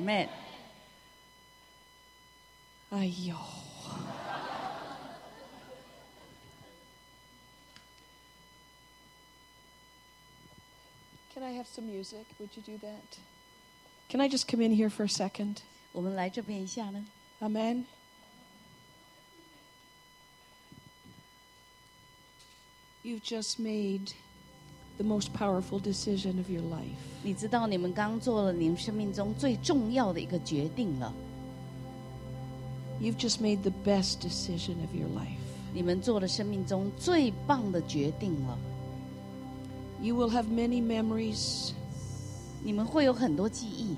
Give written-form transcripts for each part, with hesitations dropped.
们。 哎呦。Can I have some music? Would you do that? Can I just come in here for a second? 我们来这边一下呢。 Amen. You've just made the most powerful decision of your life. 你知道你们刚做了你们生命中最重要的一个决定了。 You've just made the best decision of your life. 你们做了生命中最棒的决定了。 You will have many memories. 你们会有很多记忆。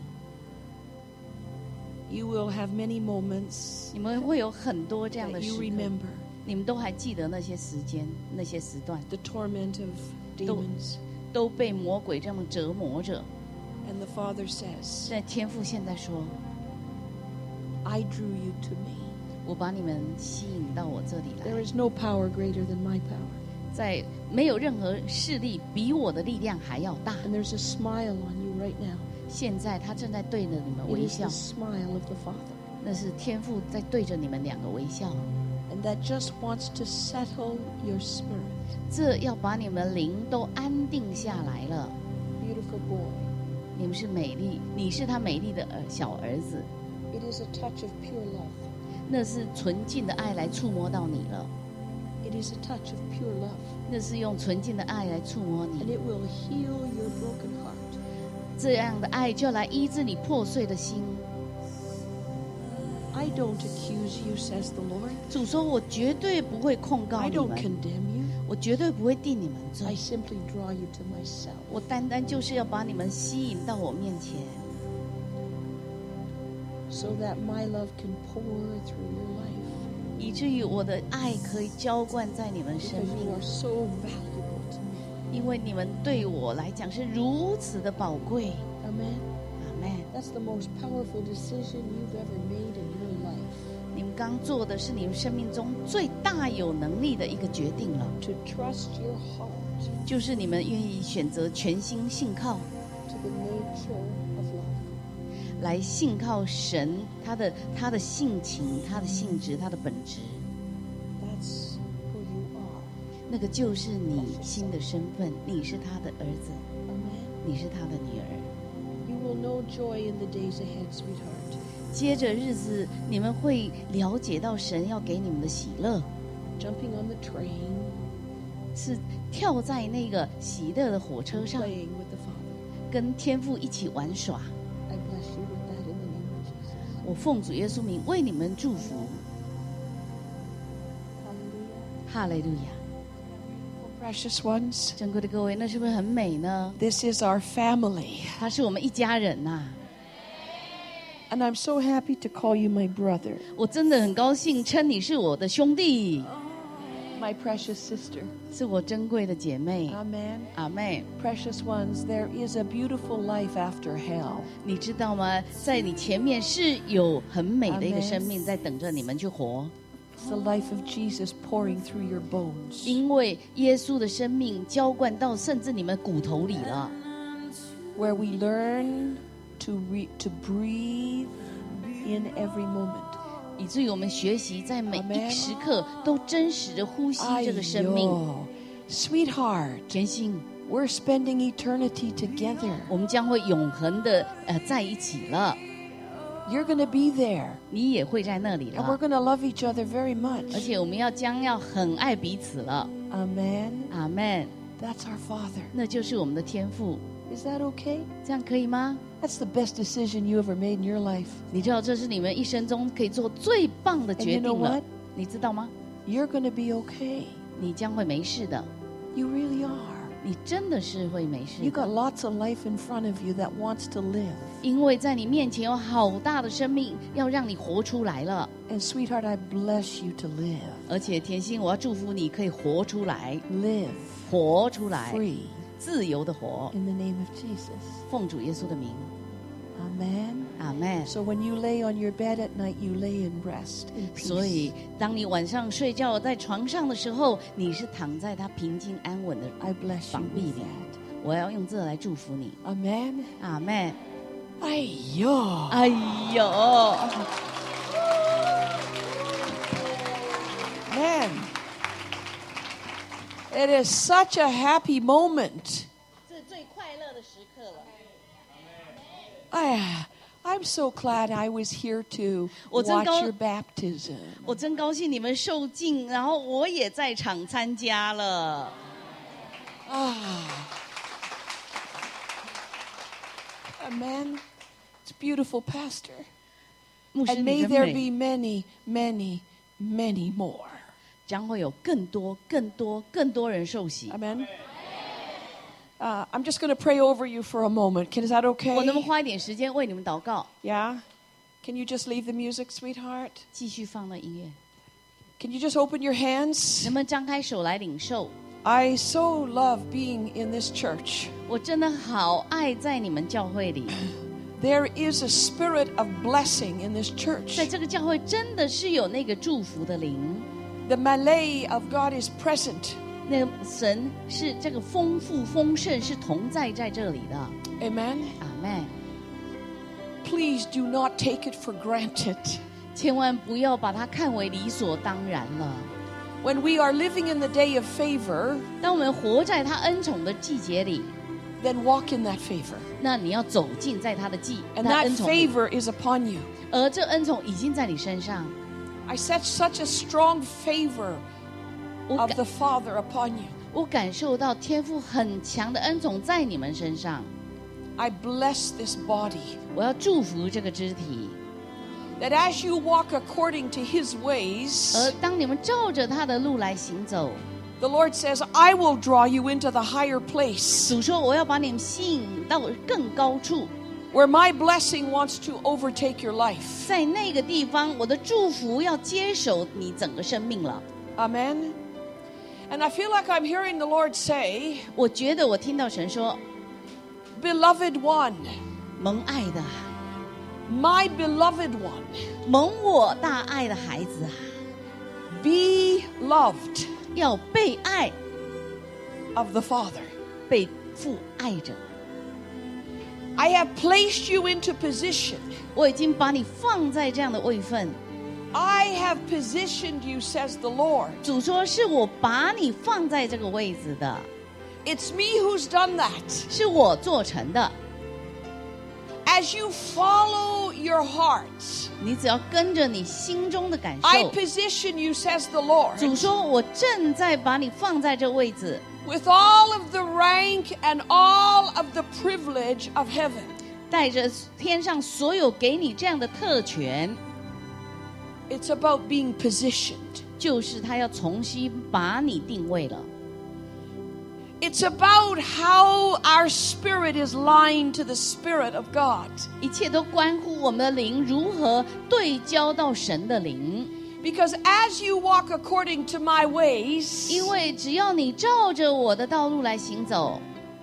You will have many moments. 你们会有很多这样的 that 时 you 刻。 remember. 你们都还记得那些时间、那些时段， The torment of demons. 都被魔鬼这么折磨着。 And the Father says, 但天父现在说 I drew you to me.：“ 我把你们吸引到我这里来。 There is no power greater than my power. 在没有任何势力比我的力量还要大。 And there's a smile on you right now. 现在他正在对着你们 It 微 is 笑 the，smile of the Father. 那是天父在对着你们两个微笑。 And that just wants to settle your spirit. 这要把你们灵都安定下来了。 Beautiful boy. 你们是美丽，你是他美丽的小儿子， It is a touch of pure love. 那是纯净的爱来触摸到你了。 It is a touch of pure love. 那是用纯净的爱来触摸 And 你， it will heal your broken heart. 这样的爱就来医治你破碎的心。 I don't accuse you, says the Lord. 主说：“我绝对不会控告 I 你 don't 们， condemn you. 我绝对不会定你们 I 罪， simply draw you to myself. 我单单就是要把你们吸引到我面前， So that my love can pour through your life. 以至于我的爱可以浇灌在你们生 Because 命 you，are so valuable to me. 因为你们对我来讲是如此的宝贵。” Amen. 阿们。 That's the most powerful decision you've ever made in your life. 你们刚做的是你们生命中最大有能力的一个决定了， To trust your heart 就是你们愿意选择全心信靠， to the nature of love. 来信靠神他的性情、他的性质、他的本质。 That's who you are. 那个就是你新的身份，你是他的儿子， Amen. 你是他的女儿。 You will know joy in the days ahead, sweetheart. 接着日子，你们会了解到神要给你们的喜乐， Jumping on the train, 是跳在那个喜乐的火车上， playing with the Father. 跟天父一起玩耍。 I bless you with that in the name of Jesus. 我奉主耶稣名为你们祝福， Hallelujah. 哈利路亚！ Oh, precious ones, 珍贵的各位，那是不是很美呢？ this is our family. 他是我们一家人呐、 And I'm so happy to call you my brother, 我真的很高兴称你是我的兄弟， my precious sister. 是我珍贵的姐妹。 Amen. 阿妹， Precious ones, there is a beautiful life after hell. 你知道吗？在你前面是有很美的一个生命在等着你们去活， It's the life of Jesus pouring through your bones. 因为耶稣的生命浇灌到甚至你们骨头里了。 Where we learn to breathe in every moment. 以至于我们学习在每一 Amen 时刻都真实的呼吸这个生命。 Sweetheart, 甜心， we're spending eternity together. 我们将会永恒的在一起了， You're going to be there. 你也会在那里 And we're 了， going to love each other very 而 much. 且我们将要很爱彼此了。 Amen. 阿门。 That's our Father. 那就是我们的天父， Is that okay? 这样可以吗？ That's the best decision you ever made in your life. 你知道这是你们一生中可以做最棒的 And 决 you know 定了 what?， 你知道吗？ You're going to be okay. 你将会没事的， You really are. 你真的是会没事 You got 的， lots of life in front of you that wants to live. 因为在你面前有好大的生命要让你活出来了。 And sweetheart, I bless you to live. 而且甜心，我要祝福你可以活出来， Live 活出来， free 自由的活， in the name of Jesus. 奉主耶稣的名， Amen. 阿门。 So when you lay on your bed at night, you lay in rest, in 所 peace. 以，当你晚上睡觉在床上的时候，你是躺在他平静安稳的 I bless you 膀臂 with 里。 that. 我要用这来祝福你， Amen. 阿门。 哎呦， 哎呦， Man, it is such a happy moment. 这最快乐的时刻了。 I'm so glad I was here to 我真 watch 高- your baptism. 我真高兴你们受浸，然后我也在场参加了。 Man, it's beautiful, Pastor. 牧师， And 你 may 真 there 美， be many, many, many more. 将会有更多、更多、更多人受洗。 Amen. I'm just going to pray over you for a moment. Is that 我能不能 okay? 花一点时间为你们祷告？ Yeah? Can you just leave the music, sweetheart? 继续放那音乐， Can you just open your hands? 能不能张开手来领受？ I so love being in this church. 我真的好爱在你们教会里， There is a spirit of blessing in this 在 church. 这个教会真的是有那个祝福的灵。 The Malay of God is present. 那个神是这个丰富丰盛是同在这里的。 Amen. 阿们， Please do not take it for granted. 千万不要把它看为理所当然了。 When we are living in the day of favor, 当我们活在他恩宠的季节里， then walk in that favor. 那你要走进在他的 And 他 that 恩宠里， favor is upon you. 而这恩宠已经在你身上。 I set such a strong favor 我 of 感 the Father upon you. 我感受到天父很强的恩宠在你们身上。 I bless this body. 我要祝福这个肢体， That as you walk according to His ways, 而当你们照着他的路来行走， the Lord says, I will draw you into the higher place 主说我要把你们吸引到更高处， where my blessing wants to overtake your life. 在那个地方，我的祝福要接手你整个生命了。 Amen. And I feel like I'm hearing the Lord say, 我觉得我听到神说 Beloved one, 蒙爱的， my beloved one, 蒙我大爱的孩子啊， be loved 要被爱， of the Father. 被父爱着。 I have placed you into position. 我已经把你放在这样的位分。 I have positioned you, says the Lord. 主说是我把你放在这个位置的， It's me who's done that. 是我做成的。 As you follow your heart, 你只要跟着你心中的感 I 受。 position you, says the Lord, 主说我正在把你放在这位置， with all of the rank and all of the privilege of heaven. 带着天上所有给你这样的特权， It's about being positioned. 就是他要重新把你定位了。 It's about how our spirit is lined to the Spirit of God. 一切都关乎我们的灵如何对焦到神的灵， Because as you walk according to my ways, 因为只要你照着我的道路来行走，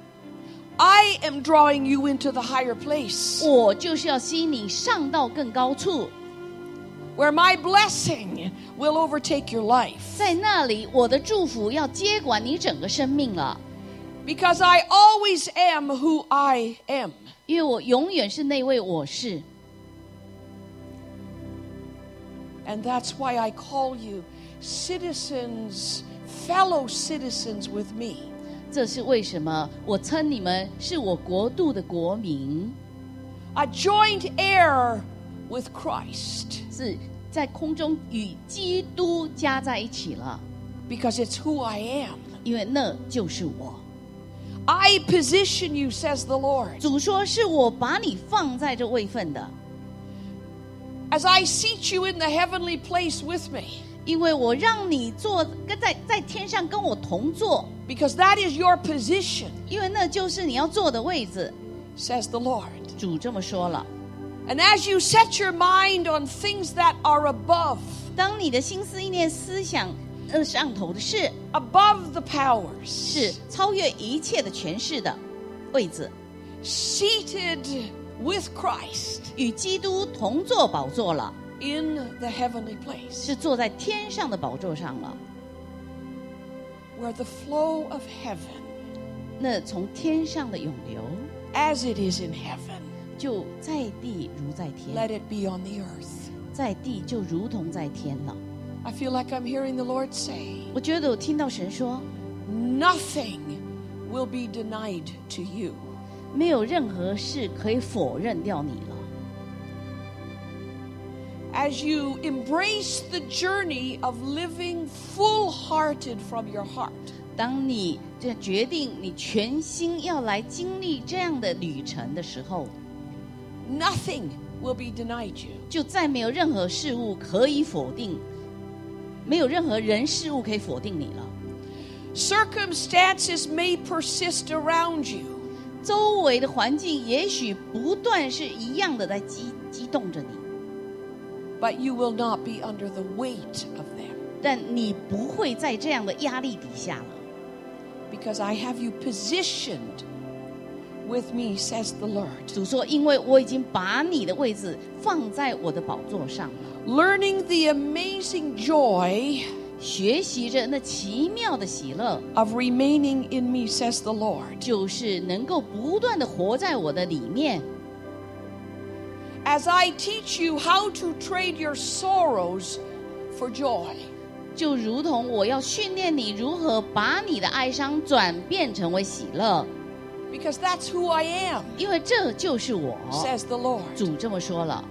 I am drawing you into the higher place, 我就是要吸引你上到更高处， where my blessing will overtake your life. 在那里我的祝福要接管你整个生命了， Because I always am who I am. 因为我永远是那位我是。 And that's why I call you citizens, fellow citizens with me. 这是为什么我称你们是我国度的国民， A joint heir with Christ. 是在空中与基督加在一起了， Because it's who I am. 因为那就是我。 I position you, says the Lord. 主说是我把你放在这位分的， As I seat you in the heavenly place with me. 因为我让你坐在天上跟我同坐， Because that is your position, 因为那就是你要坐的位置。 says the Lord. 主这么说了。 And as you set your mind on things that are above, 当你的心思意念思想上头的事， above the powers, 是超越一切的权势的位置， seated with Christ 与基督同坐宝座了， in the heavenly place, 是坐在天上的宝座上了。 where the flow of heaven, 那从天上的涌流， as it is in heaven, 就在地如在天， Let it be on the earth. 在地就如同在天了。 I feel like I'm hearing the Lord say, 我觉得我听到神说， nothing will be denied to you. 没有任何事可以否认掉你了。 As you embrace the journey of living full-hearted from your heart, 当你这决定你全心要来经历这样的旅程的时候， nothing will be denied you. 就再没有任何事物可以否定，没有任何人事物可以否定你了。 Circumstances may persist around you, 周围的环境也许不断是一样的在激动着你， but you will not be under the weight of them, 但你不会在这样的压力底下了。 because I have you positioned with me, says the Lord. 主说，因为我已经把你的位置放在我的宝座上了， Learning the amazing joy 学习着那奇妙的喜乐， of remaining in me, says the Lord. 就是能够不断的活在我的里面。 As I teach you how to trade your sorrows for joy. 就如同我要训练你如何把你的哀伤转变成为喜乐， Because that's who I am, 因为这就是我。 says the Lord. 主这么说了，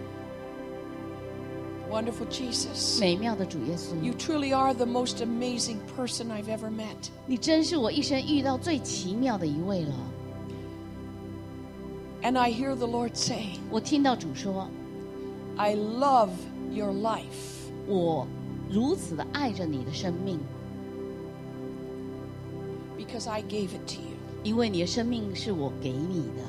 Wonderful Jesus. 美妙的主耶稣， You truly are the most amazing person I've ever met. 你真是我一生遇到最奇妙的一位了。 And I hear the Lord say, 我听到主说， I love your life. 我如此的爱着你的生命， Because I gave it to you. 因为你的生命是我给你的。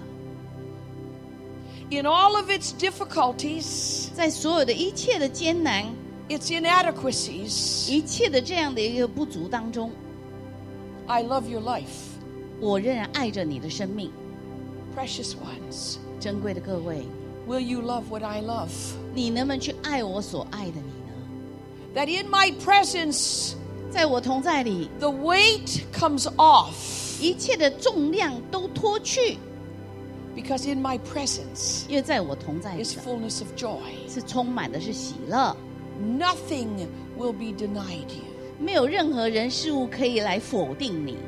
In all of its difficulties, 在所有的一切的艰难， its inadequacies, 一切的这样的一个不足当中， I love your life. 我仍然爱着你的生命。 Precious ones, 珍贵的各位， will you love what I love? 你能不能去爱我所爱的你呢？ That in my presence, 在我同在里， the weight comes off. 一切的重量都脱去， Because in my presence 因为在我同在里 is 的 fullness of joy. 是充满的是喜乐， Nothing will be denied you. 没有任何人事物可以来否定你。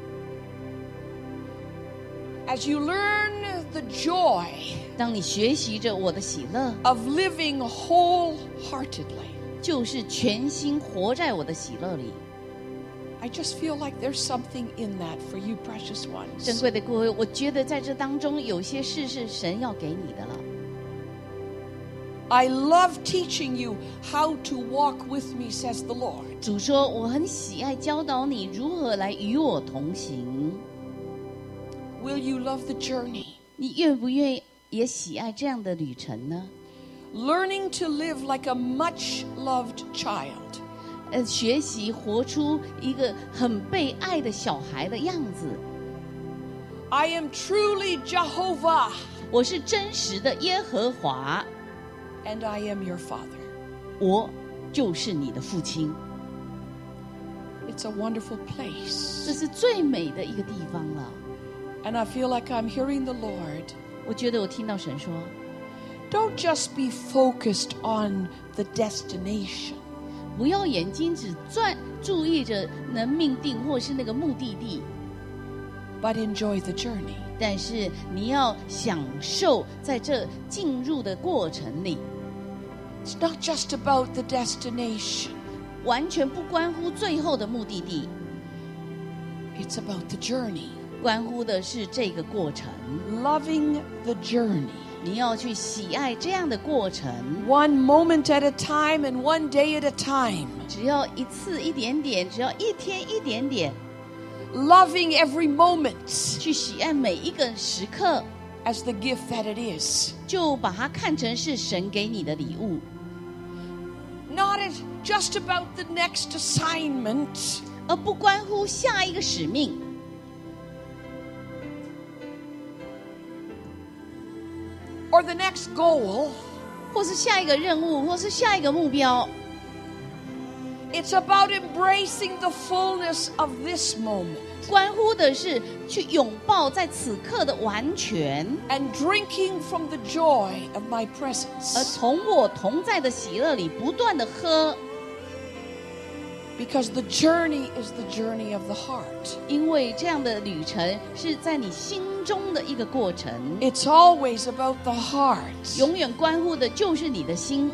As you learn the joy 当你学习着我的喜乐， of living wholeheartedly, 就是全心活在我的喜乐里。 I just feel like there's something in that for you, precious 珍 ones. 贵的各位，我觉得在这当中有些事是神要给你的了。 I love teaching you how to walk with me, says the Lord. 主说，我很喜爱教导你如何来与我同行。 Will you love the journey? 你愿不愿意也喜爱这样的旅程呢？ Learning to live like a much-loved child. 学习活出一个很被爱的小孩的样子。 I am truly Jehovah, 我是真实的耶和华， and I am your father. 我就是你的父亲。 It's a wonderful place. 这是最美的一个地方了。 And I feel like I'm hearing the Lord. 我觉得我听到神说， Don't just be focused on the destination. 不要眼睛只注意着能命定或是那个目的地， But enjoy the journey. 但是你要享受在这进入的过程里， It's not just about the destination. 完全不关乎最后的目的地， It's about the journey. 关乎的是这个过程。 Loving the journey. 你要去喜爱这样的过程， One moment at a time and one day at a time. 只要一次一点点，只要一天一点点， Loving every moment 去喜爱每一个时刻， as the gift that it is. 就把它看成是神给你的礼物， Not just about the next assignment. 而不关乎下一个使命， Or the next goal. 或是下一个任务，或是下一个目标。 It's about embracing the fullness of this moment. 关乎的是去拥抱在此刻的完全， and drinking from the joy of my 而 presence. 从我同在的喜乐里不断的喝， Because the journey is the journey of the heart. 因为这样的旅程是在你心中的一个过程， It's always about the heart. 永远关乎的就是你的心。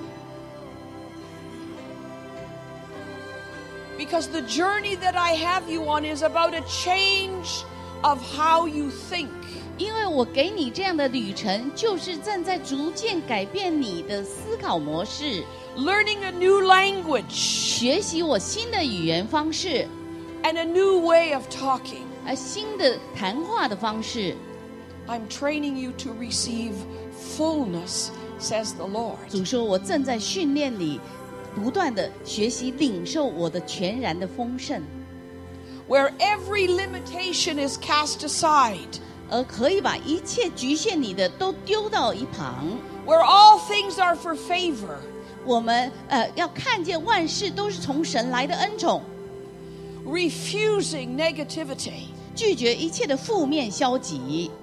Because the journey that I have you on is about a change of how you think. 因为我给你这样的旅程，就是正在逐渐改变你的思考模式， Learning a new language 学习我新的语言方式， and a new way of talking. 新的谈话的方式。 I'm training you to receive fullness, says the Lord. 主说，我正在训练你，不断的学习领受我的全然的丰盛， Where every limitation is cast aside. 而可以把一切局限你的都丢到一旁。 Where all things are for favor. 我们要看见万事都是从神来的恩宠， Refusing negativity. 拒绝一切的负面消极，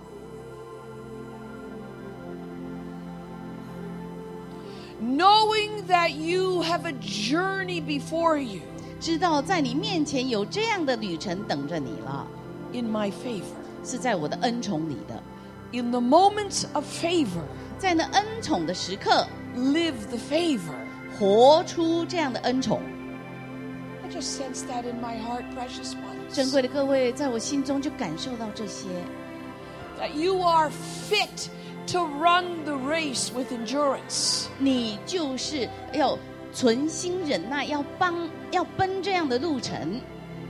Knowing that you have a journey before you 知道在你面前有这样的旅程等着你了， in my favor. 是在我的恩宠里的。 In the moments of favor, 在那恩宠的时刻， live the favor. 活出这样的恩宠。 I just sense that in my heart, precious ones. 珍贵的各位，在我心中就感受到这些， That you are fit to run the race with endurance. 你就是要存心忍耐，要奔这样的路程，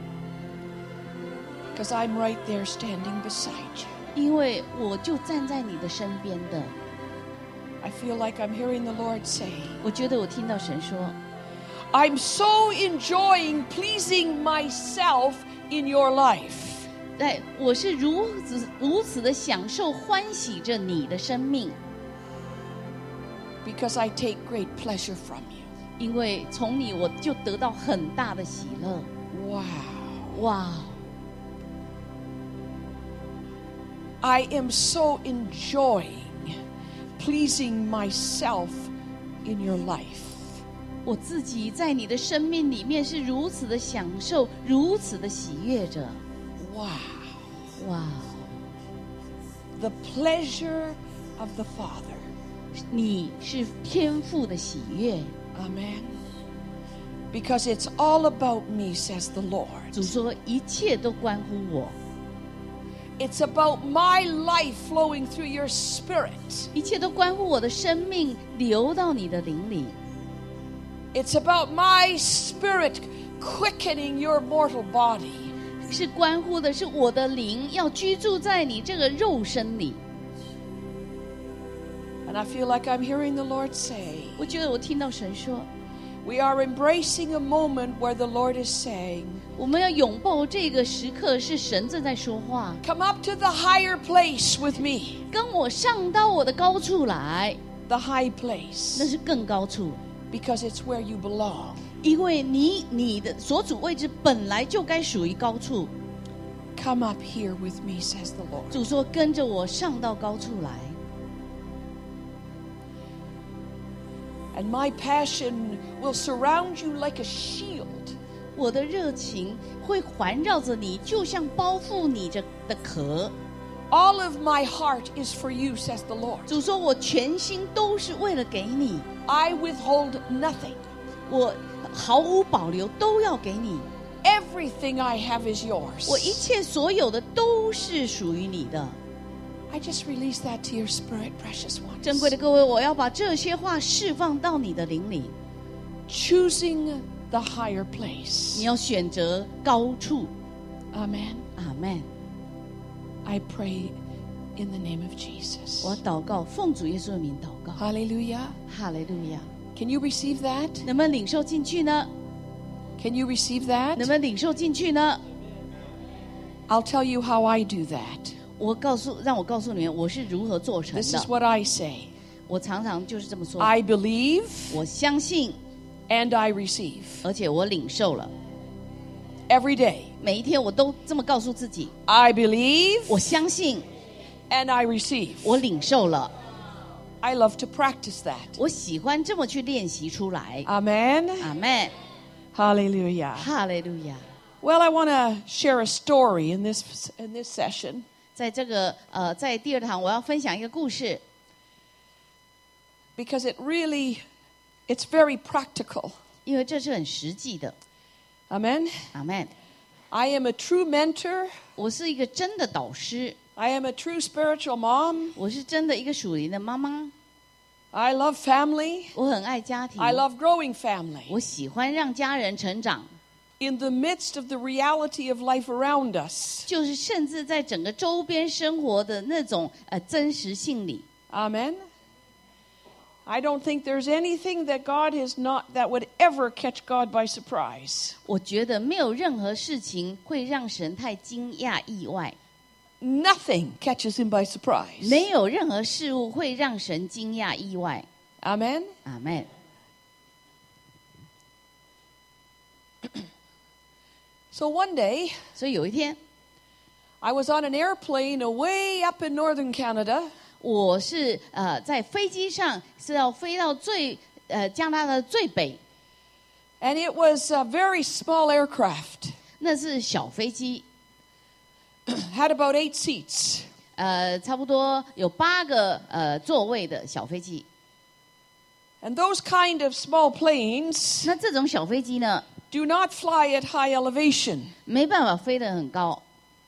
Because I'm right there standing beside you. 因为我就站在你的身边的。 I feel like I'm hearing the Lord say, 我觉得我听到神说， I'm so enjoying pleasing myself in your life. 我是如此的享受欢喜着你的生命， Because I take great pleasure from you. 因为从你我就得到很大的喜乐。 Wow. 哇， I am so enjoying pleasing myself in your life. 我自己在你的生命里面是如此的享受，如此的喜悦着。 Wow. 哇， The pleasure of the Father. 你是天父的喜悦。 Amen. Because it's all about me, says the Lord. 主说，一切都关乎我， It's about my life flowing through your spirit. 一切都关乎我的生命流到你的灵里。 It's about my spirit quickening your mortal body. 是关乎的是我的灵要居住在你这个肉身里。 And I feel like I'm hearing the Lord say, 我觉得我听到神说， we are embracing a moment where the Lord is saying, 我们要拥抱这个时刻，是神正在说话， come up to the higher place with me. 跟我上到我的高处来， The high 那 place. 是更高处， Because it's where you belong. 因为你的所处位置本来就该属于高处。 Come up here with me, says the Lord. 主说，跟着我上到高处来。 And my passion will surround you like a shield. 我的热情会环绕着你，就像包覆你的壳。 All of my heart is for you, says the Lord. 主说，我全心都是为了给你， I withhold nothing. 我毫无保留都要给你， Everything I have is yours. 我一切所有的都是属于你的。 I just release that to your spirit, precious ones. 珍贵的各位，我要把这些话释放到你的灵里。 Choosing the higher place. 你要选择高处。 Amen. 阿们。 I pray in the name of Jesus. 我祷告，奉主耶稣的名祷告。 Hallelujah. 哈利路亚！ Can you receive that? 能不能领受进去呢？ Can you receive 能 that? 不能领受进去呢？ I'll tell you how I do that. 让我告诉你们，我是如何做成 This 的 is。what I say. 我常常就是这么说。 I believe 我相信， and I receive. 而且我领受了。 every day. 每一天我都这么告诉自己， I believe 我相信， and I receive. 我领受了。 I love to practice that. 我喜欢这么去练习出来。 Amen. 阿们， Hallelujah. 哈利路亚。 Well, I want to share a story in this session. 在这个在第二堂，我要分享一个故事， Because it's very practical. 因为这是很实际的。 Amen. 阿们， I am a true mentor. 我是一个真的导师， I am a true spiritual mom. 我是真的一个属灵的妈妈， I love family. 我很爱家庭， I love growing family. 我喜欢让家人成长， In the midst of the reality of life around us. 就是甚至在整个周边生活的那种真实性里。 Amen. I don't think there's anything that would ever catch God by surprise. 我觉得没有任何事情会让神太惊讶意外， Nothing catches him by surprise. 没有任何事物会让神惊讶意外。 Amen. 阿们。 So one day, 所以有一天， I was on an airplane away up in northern Canada. 我是在飞机上是要飞到加拿大的最北， And it was a very small aircraft. 那是小飞机， Had about 8 seats. 差不多有8个座位的小飞机。 And those kind of small planes 那这种小飞机呢， do not fly at high elevation. 没办法飞得很高，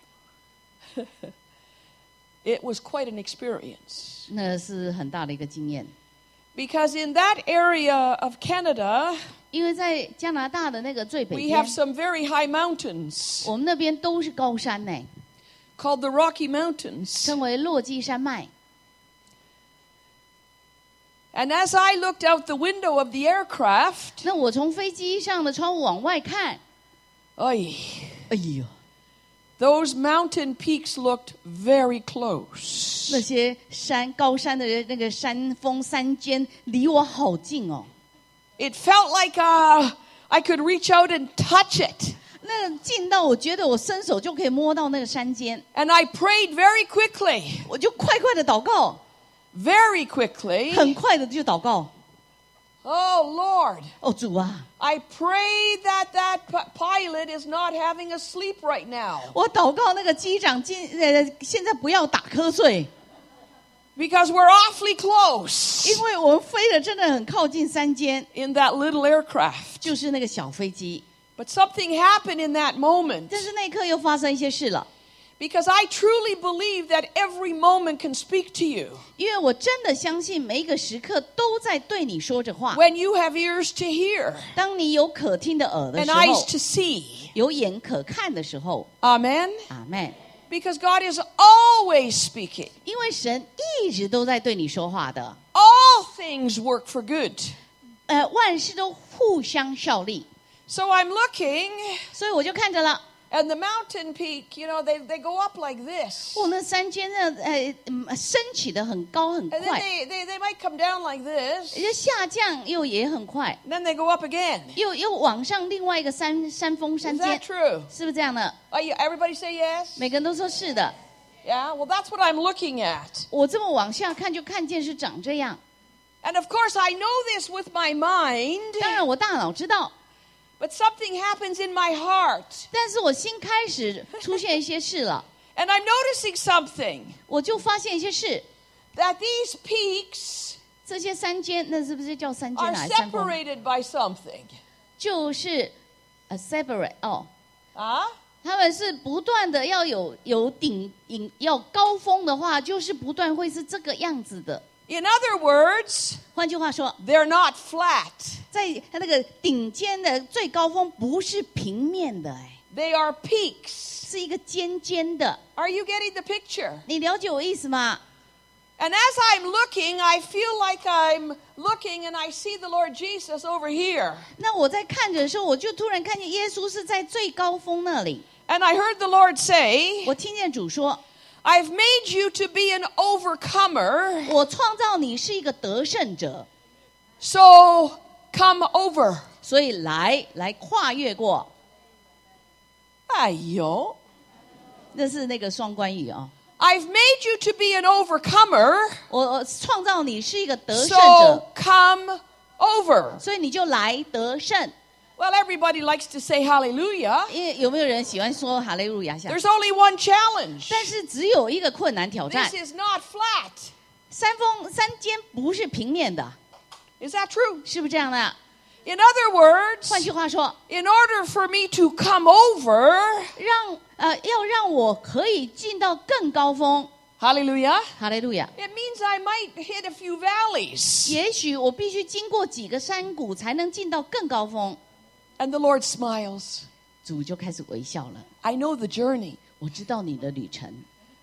It was quite an experience. 那是很大的一个经验。 Because in that area of Canada, 因为在加拿大的那个最北 we 边 have，some very high mountains 我们那边都是高山呢， called the Rocky Mountains. 称为落基山脉。 And as I looked out the window of the aircraft, 那我从飞机上的窗户往外看， oy, 哎呦， those mountain peaks looked very close. 那些高山的那个山峰山尖离我好近哦， It felt like I could reach out and touch it. 那近到我觉得我伸手就可以摸到那个山尖， And I prayed very quickly, 我就快快的祷告， very quickly. 很快的就祷告。 Oh, Lord, 哦，主啊， I pray that pilot is not having a sleep right now. 我祷告那个机长现在不要打瞌睡， Because we're awfully close 因为我们飞的真的很靠近山尖， in that little aircraft. 就是那个小飞机。 But something happened in that moment. 但是那一刻又发生一些事了， Because I truly believe that every moment can speak to you 因为我真的相信每一个时刻都在对你说着话。 when you have ears to hear 当你有可听的耳的 and 时 eyes 候， to see. 有眼可看的时候， Amen. 阿们。 Because God is always speaking. 因为神一直都在对你说话的， All things work for good. 万事都互相效力， So I'm looking, 所以我就看着了。 and the mountain peak, they go up like this. 那山尖呢，升起的很高很 And then 快， they might come down like this. 下降也很快， And then they go up again. 又往上另外一个山峰山 Is 尖 that，true? 是不是这样的？ Everybody say yes? 每个人都说是的。 Yeah, well, that's what I'm looking at. 我这么往下看，就看见是长这样。 And of course, I know this with my mind, 当然，我大脑知道， but something happens in my heart. 但是我心开始出现一些事了， And I'm noticing something 我就发现一些事。 that these peaks 这些山尖，那是不是叫山尖 are 还是山峰？ separated by something. 就是separate 哦， Huh? 他们是不断的要有要高峰的话，就是不断会是这个样子的。 In other words, 换句话说， they're not flat. 在它那个顶尖的最高峰不是平面的， They are peaks. 是一个尖尖的。 Are you getting the picture? 你了解我意思吗？ And as I'm looking, I feel like I'm looking and I see the Lord Jesus over here. 那我在看着的时候，我就突然看见耶稣是在最高峰那里。 And I heard the Lord say, 我听见主说 I've made you to be an overcomer, 我创造你是一个得胜者， so come over. 所以来跨越过。 哎呦， 那是那个双关语啊。 I've made you to be an overcomer, 我创造你是一个得胜 so 者， come over. 所以你就来得胜。 Well, everybody likes to say hallelujah. 因为有没有人喜欢说哈利路亚下？ There's only one challenge. 但是只有一个困难挑战 This，is not flat. 山间不是平面的， Is that true? 是不是这样的？ In other words, 换句话说， in order for me to come over, 要让我可以进到更高峰， hallelujah, 哈利路亚。 it means I might hit a few valleys. 也许我必须经过几个山谷才能进到更高峰。 And the Lord smiles. 主就开始微笑了。 I know the journey. 我知道你的旅程，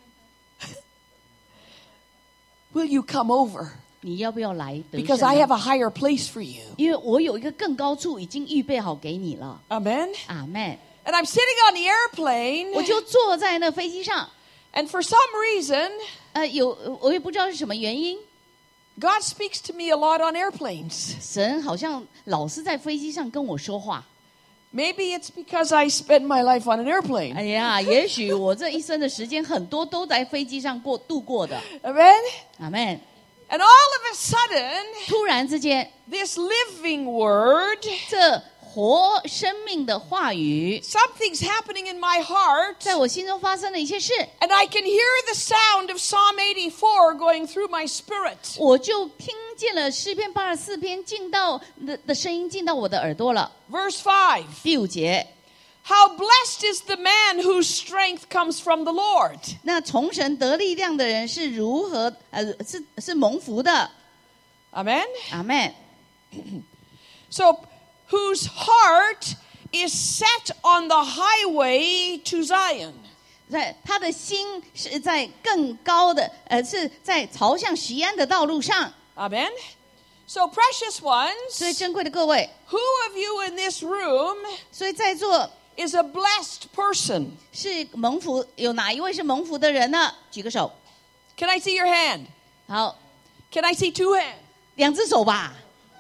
Will you come over? 你要不要来得 Because 胜 I 呢 have a higher place for you. 因为我有一个更高处已经预备好给你了。 Amen. 阿们。 And I'm sitting on the airplane, 我就坐在那飞机上， and for some reason, 我也不知道是什么原因， God speaks to me a lot on airplanes. 神好像老是在飞机上跟我说话。 Maybe it's because I spend my life on an airplane. 哎呀，也许我这一生的时间很多都在飞机上度过的。 Amen. 阿们。 And all of a sudden, 突然之间， this living word, 这活生命的话语 something's happening in my heart, 在我心中发生了一些事， and I can hear the sound of Psalm 84 going through my spirit. 我就听见了诗篇84篇的声音进到我的耳朵了。 Verse 5. 第5节， How blessed is the man whose strength comes from the Lord. 那从神得力量的人是如何是蒙福的。 Amen. 阿们。 So, whose heart is set on the highway to Zion. 他的心是在更高的，是在朝向锡安的道路上。 Amen. So, precious 所以 ones, 珍贵的各位， who of you in this room 所以在座 is a blessed person? 是蒙福，有哪一位是蒙福的人呢？举个手。 Can I see your hand? 好， Can I see 2 hands? 2只手吧。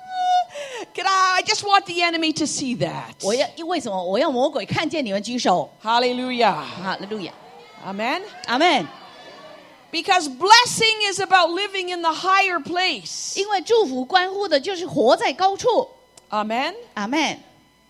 I just want the enemy to see that. 为什么我要魔鬼看见你们举手？ Hallelujah. 哈利路亚， Amen. 阿门。 Because blessing is about living in the higher place. 因为祝福关乎的就是活在高处。 Amen. 阿门。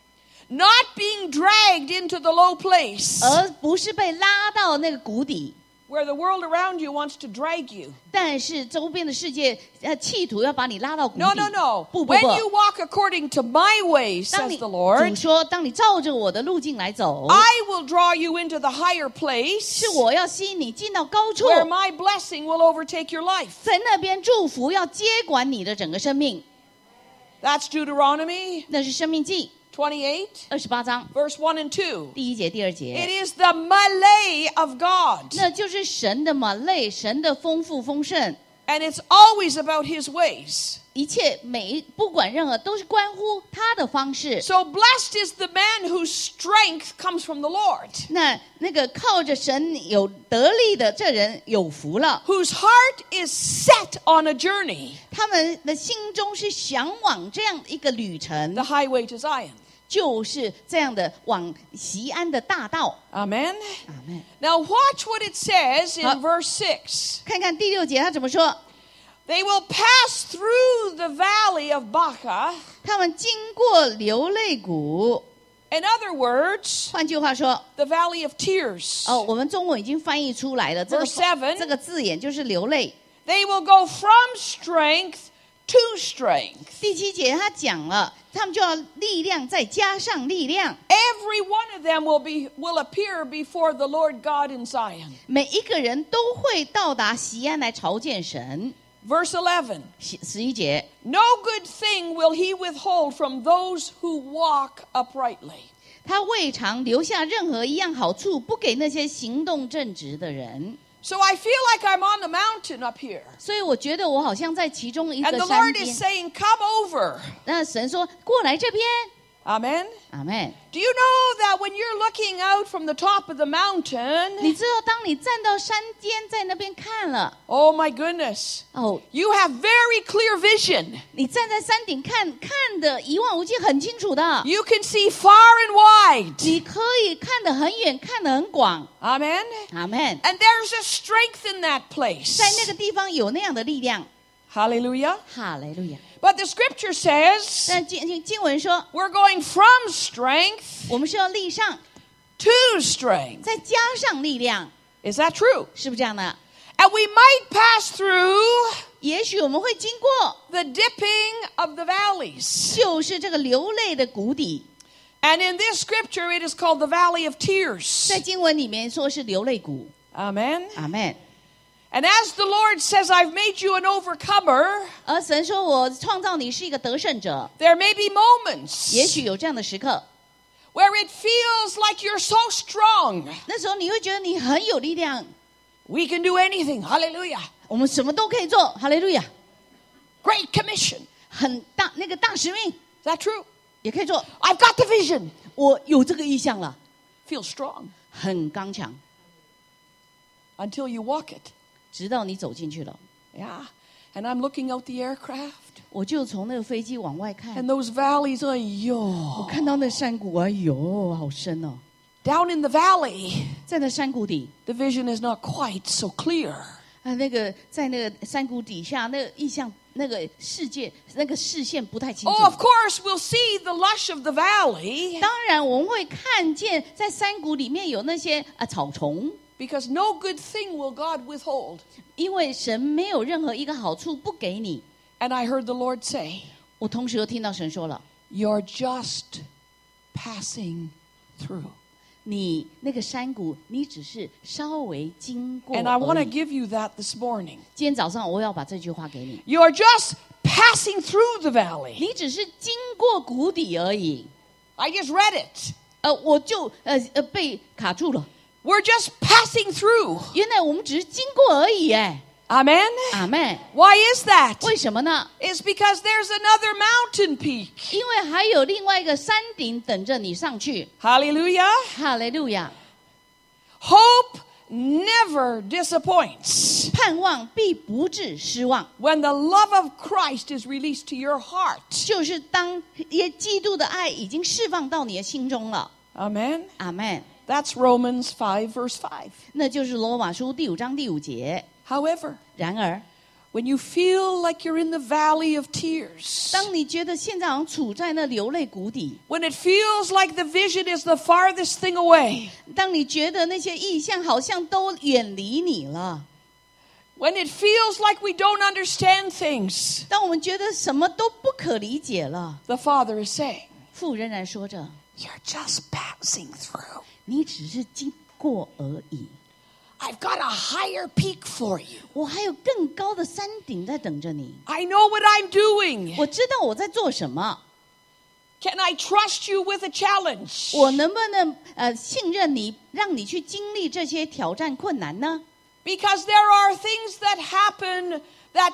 Not being dragged into the low place 而不是被拉到那个谷底。 where the world around you wants to drag you. 但是周边的世界企图要把你拉到谷底。 No, no, no. 不。 When you walk according to my ways, 当 says 你 the 主 Lord, 说，当你照着我的路径来走， I will draw you into the higher place 是我要吸引你进到高处， where my blessing will overtake your life. 在那边祝福要接管你的整个生命。 That's Deuteronomy 那是生命记 28, 28章 verse 1 and 2. 第1节、第2 It 节， is the Malay of God, 那就是神的马类，神的丰富丰盛， and it's always about his ways. 一切不管任何都是关乎他的方式。 So blessed is the man whose strength comes from the Lord, 那个靠着神有得力的这人有福了， whose heart is set on a journey, 他们的心中是向往这样一个旅程， the highway to Zion. 就是这样的往锡安的大道。 Amen. 阿们。 Now watch what it says in 好。 verse 6. 看看第6节他怎么说， They will pass through the valley of Baca. 他们经过流泪谷。 In other words, 换句话说， the valley of tears. 我们中文已经翻译出来了，这个 Verse 7. 这个字眼就是流泪。 They will go from strength to strength. 第7节他讲了，他们就要力量再加上力量， Every one of them will appear before the Lord God in Zion. 每一个人都会到达锡安来朝见神。 Verse 11. 11节， No good thing will he withhold from those who walk uprightly. 他未尝留下任何一样好处，不给那些行动正直的人。 So I feel like I'm on the mountain up here. 所以我觉得我好像在其中一 And 个 the 山 Lord is 边。 saying, come over. 那神说：“过来这边。 Amen. 阿们。 Do you know that when you're looking out from the top of the mountain, 你知道，当你站到山尖，在那边看了， oh my goodness, 哦， you have very clear vision. 你站在山顶看的一望无际，很清楚的， You can see far and wide. 你可以看得很远，看得很广。 Amen. 阿们。 And there's a strength in that place. 在那个地方有那样的力量。 Hallelujah. 哈雷路亚。 But the scripture says 但经文说， we're going from strength 我们是要力上， to strength. 再加上力量， Is that true? 是不是这样的？ And we might pass through 也许我们会经过， the dipping of the valleys. 就是这个流泪的谷底。 And in this scripture, it is called the valley of tears. 在经文里面说是流泪谷。 Amen. 阿们。 And as the Lord says, I've made you an overcomer, 而神说，我创造你是一个得胜者。 there may be moments 也许有这样的时刻， where it feels like you're so strong. 那时候你会觉得你很有力量， We can do anything. Hallelujah. 我们什么都可以做。哈利路亚， Great commission. 很大那个大使命 Is that true? 也可以做。 I've got the vision. 我有这个意向了， Feel strong 很刚强， until you walk it. 直到你走进去了。 Yeah. And I'm looking out the aircraft 我就从那个飞机往外看， and those valleys. 我 Yo. 看到那山谷，哎呦，好深哦！ Down in the valley, 在那山谷底， the vision is not quite so clear. 那个在那个山谷底下，那个意象，那个世界，那个视线不太清楚。 Oh, of course, we'll see the lush of the valley 当然，我们会看见在山谷里面有那些草丛， because no good thing will God withhold. 因为神没有任何一个好处不给你。 And I heard the Lord say, 我同时又听到神说了， you're just passing through. 你那个山谷，你只是稍微经过而 And I want to 已。 give you that this morning. 今天早上我要把这句话给你， You're just passing through the valley. 你只是经过谷底而已。 I just read it. 我就被卡住了。 We're just passing through. 原来我们只是经过而已，哎， Amen. 阿妹， Why is that? 为什么呢？ It's because there's another mountain peak. 因为还有另外一个山顶等着你上去。 Hallelujah. 哈雷路亚！ Hope never disappoints. 盼望必不致失望， When the love of Christ is released to your heart. 就是当基督的爱已经释放到你的心中了。 Amen. 阿妹， That's Romans 5 verse 5. 那就是罗马书第5章第5节。 However, 然而， when you feel like you're in the valley of tears, 当你觉得现在好像处在那流泪谷底， when it feels like the vision is the farthest thing away, 当你觉得那些意象好像都远离你了， when it feels like we don't understand things, 当我们觉得什么都不可理解了， the Father is saying, 父仍然说着 you're just passing through. 你只是经过而已， I've got a higher peak for you. 我还有更高的山顶在等着你。 I know what I'm doing. 我知道我在做什么， Can I trust you with a challenge? 我能不能信任你，让你去经历这些挑战困难呢？ Because there are things that happen that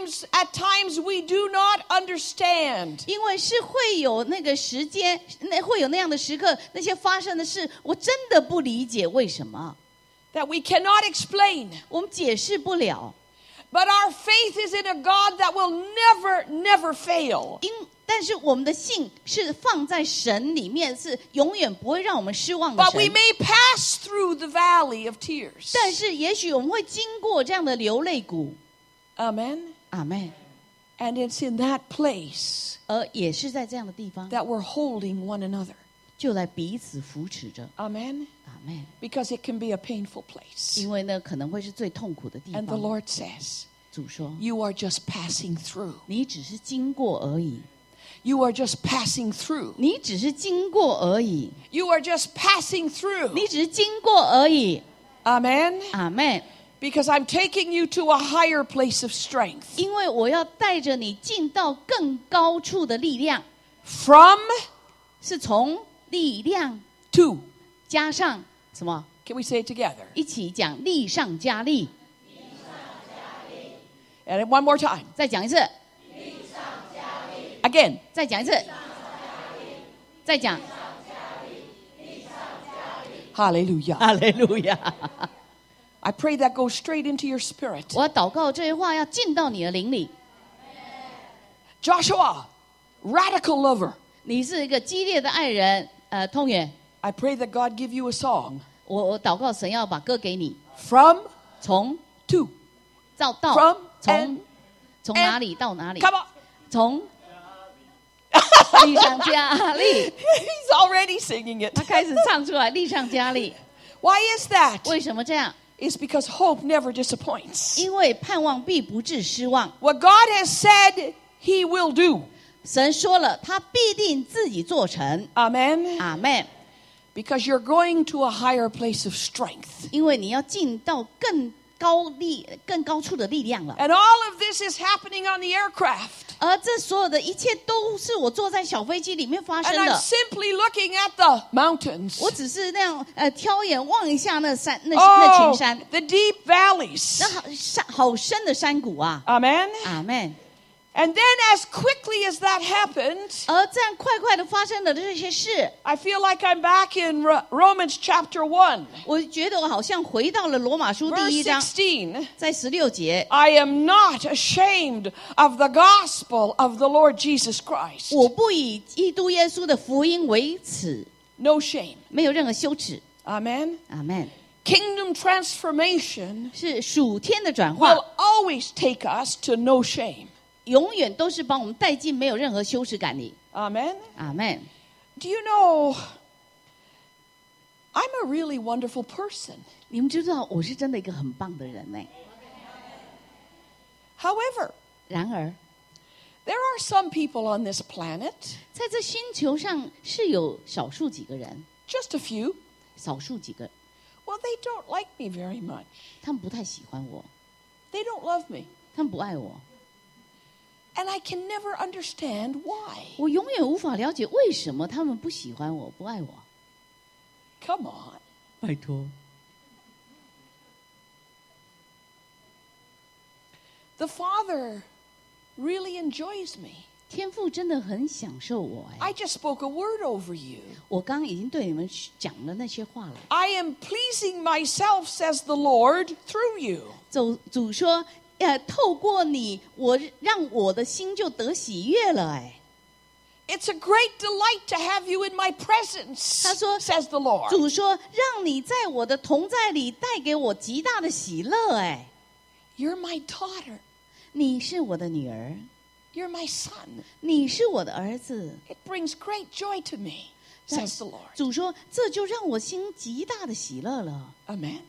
at times we do not understand. 因为是会有那个时间，会有那样的时刻，那些发生的事，我真的不理解为什么， That we cannot explain. 我们解释不了。 But our faith is in a God that will never fail. 但是我们的信是放在神里面，是永远不会让我们失望的 But we 神。 may pass through the valley of tears. 但是也许我们会经过这样的流泪谷， Amen. 阿妹， And it's in that place 而也是在这样的地方， that we're holding one another. 就来彼此扶持着， Amen. 阿妹， Because it can be a painful place. 因为呢可能会是最痛苦的地 And the 方。 Lord says, 主说， you are just passing through. 你只是经过而已， You are just passing through. 你只是经过而已， You are just passing through. 你只是经过而已， Amen. 阿妹。 Because I'm taking you to a higher place of strength. 因为我要带着你进到更高处的力量， From 是从力量 to. 加上什么？ Can we say it together? 一起讲力上加力。 And one more time. 再讲一次， Again. 再讲一次， 再讲， Hallelujah. 哈利路亚！ I pray that goes straight into your spirit. 我要祷告这些话要进到你的灵里。 Joshua, radical lover. 你是一个激烈的爱人，通远， I pray that God give you a song. 我祷告神要把歌给你， From 从 to. 到 From 从从哪里到哪里， Come on. 从力上加力， He's already singing it. 他开始唱出来，力上加力。 Why is that? 为什么这样？ It's because hope never disappoints. 因为盼望必不致失望。 What God has said, He will do. 神说了，他必定自己做成。 Amen. 阿们。 Because you're going to a higher place of strength. 因为你要进到更高处的力量了。 And all of this is happening on the aircraft. 而这所有的一切都是我坐在小飞机里面发生 And I'm 的。 simply looking at the mountains. 我只是那样挑眼望一下那山那群山， the deep valleys. 那好深的山谷啊！ Amen. 阿们。 And then as quickly as that happened, 而这样快的发生的这些事， I feel like I'm back in Romans chapter 1, 我觉得我好像回到了罗马书第 verse 1章， 16. 在16节。 I am not ashamed of the gospel of the Lord Jesus Christ. 我不以基督耶稣的福音为耻， No shame. 没有任何羞耻。 Amen. 阿们。 Kingdom transformation 是属天的转化 will，always take us to no shame. 永远都是把我们带进没有任何羞耻感里。 Amen. 阿们。 Do you know, I'm a really wonderful person. 你们知道我是真的一个很棒的人呢。 However, 然而， there are some people on this planet, 在这星球上是有少数几个人， just a few, 少数几个， well, they don't like me very much. 他们不太喜欢我， They don't love me. 他们不爱我， And I can never understand why. 我永远无法了解为什么他们不喜欢我、不爱我。 Come on. 拜托， The Father really enjoys me. 天父真的很享受我哎。 I just spoke a word over you. 我刚刚已经对你们讲了那些话了。 I am pleasing myself, says the Lord, through you. 主说，透过你，我让我的心就得喜悦了哎。 It's a great delight to have you in my presence, 他说 says the Lord. 主说，让你在我的同在里带给我极大的喜乐哎。 You're my daughter. 你是我的女儿， You're my son. 你是我的儿子。 It brings great joy to me, says the Lord. 主说，这就让我心极大的喜乐了， Amen.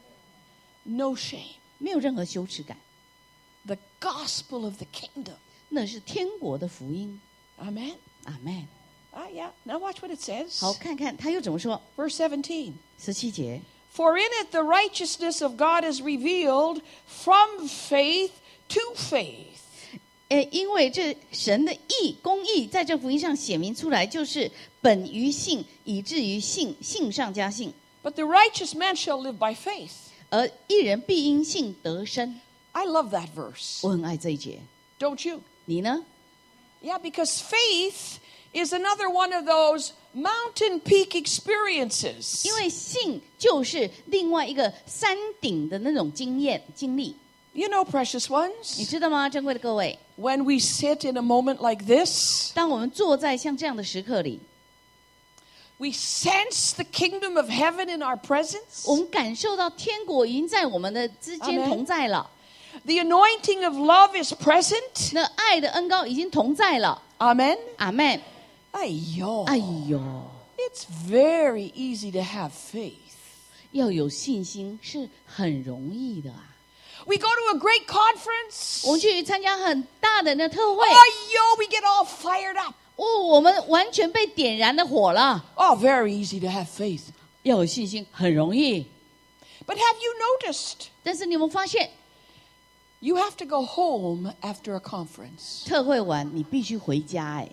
No shame. 没有任何羞耻感。 The gospel of the kingdom. 那是天国的福音。 Amen. 阿门。 Yeah. Now watch what it says. 好，看看他又怎么说。 Verse 17. 17节， For in it the righteousness of God is revealed from faith to faith. 因为这神的义、公义在这福音上显明出来，就是本于信，以至于信，信上加信。 But the righteous man shall live by faith. 而义人必因信得生。 I love that verse. 我很爱这一节， Don't you? 你呢？ Yeah, because faith is another one of those mountain peak experiences. 因为信就是另外一个山顶的那种经历。 You know, precious 你 ones, 知道吗，珍贵的各位？ when we sit in a moment like this, 当我们坐在像这样的时刻里， we sense the kingdom of heaven in our presence. 我们感受到天国已经在我们的之间 Amen 同在了， The anointing of love is present. 那爱的恩膏已经同在了。 Amen. 阿们。 Ayo. 哎呦， It's very easy to have faith. 要有信心是很容易的啊。 We go to a great conference. 我们去参加很大的那特会， Ayo, we get all fired up. 我们完全被点燃的火了。 Oh, very easy to have faith. 要有信心很容易， But have you noticed? 但是你有没有发现， You have to go home after a conference. 特会完你必须回家哎，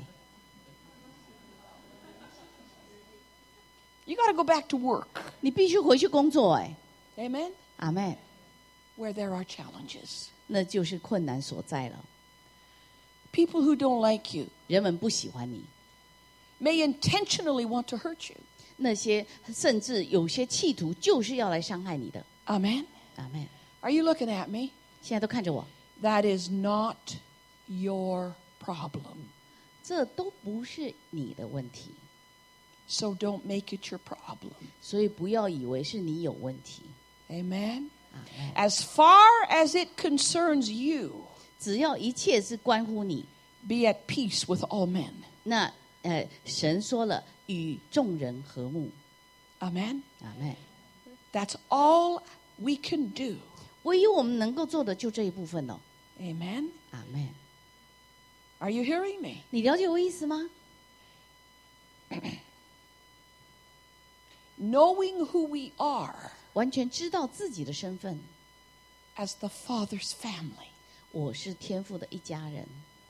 You got to go back to work. 你必须回去工作哎。 Amen. 阿们， Where there are challenges. 那就是困难所在了。 People who don't like you. 人们不喜欢你， may intentionally want to hurt you. 那些甚至有些企图就是要来伤害你的。 Amen. 阿们， Are you looking at me? 现在都看着我， That is not your problem. 这都不是你的问题， So don't make it your problem. 所以不要以为是你有问题。 Amen. 阿们， As far as it concerns you, 只要一切是关乎你， be at peace with all men. 那神说了，与众人和睦。 Amen. 阿们， That's all we can do. 唯一我们能够做的就这一部分了。 Amen. 阿们， Are you hearing me? 你了解我意思吗？ Knowing who we are 完全知道自己的身份， as the Father's family. 我是天父的一家人。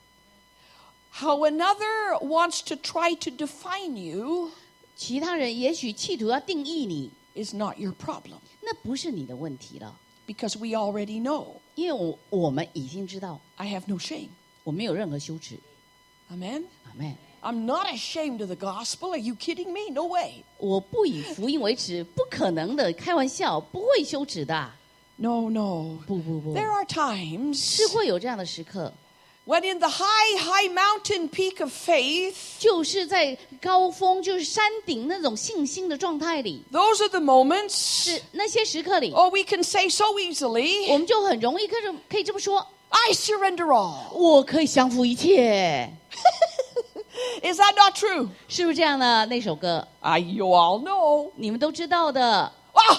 How another wants to try to define you 其他人也许企图要定义你， is not your problem 那不是你的问题了， because we already know 因为我们已经知道， I have no shame. 我没有任何羞耻。 Amen. 阿们， I'm not ashamed of the gospel. Are you kidding me? No way. 我不以福音为耻，不可能的，开玩笑，不会羞耻的。 No, no. 不， There are times 是会有这样的时刻， when in the high mountain peak of faith, 就是在高峰，就是山顶那种信心的状态里， those are the moments, 是那些时刻里， we can say so easily, 我们就很容易可以这么说： I surrender all. 我可以降服一切， Is that not true? 是不是这样呢？那首歌 You all know. 你们都知道的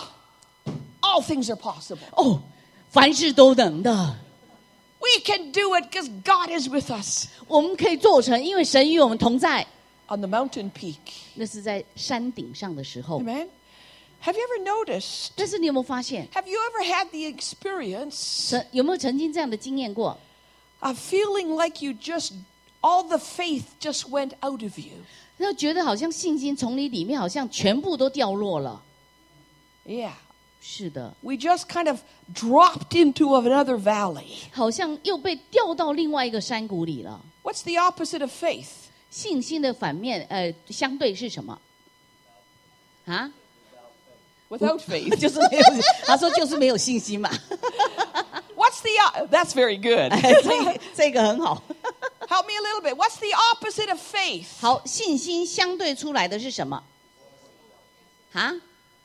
All things are possible. 哦，凡事都能的， We can do it because God is with us. 我们可以做成，因为神与我们同在。 On the mountain peak. 那是在山顶上的时候。 Amen. Have you ever noticed? 但是你有没有发现， Have you ever had the experience 有没有曾经这样的经验过？ of feeling like you just, all the faith just went out of you? 那觉得好像信心从你里面好像全部都掉落了。 Yeah. 是的， We just kind of dropped into another valley. 好像又被掉到另外一个山谷里了。 What's the opposite of faith? 信心的反面，相对是什么？啊？ Without faith. 就是没有，他说就是没有信心嘛。 What's the, that's very good. 这个很好。 Help me a little bit. What's the opposite of faith? 好，信心相对出来的是什么？啊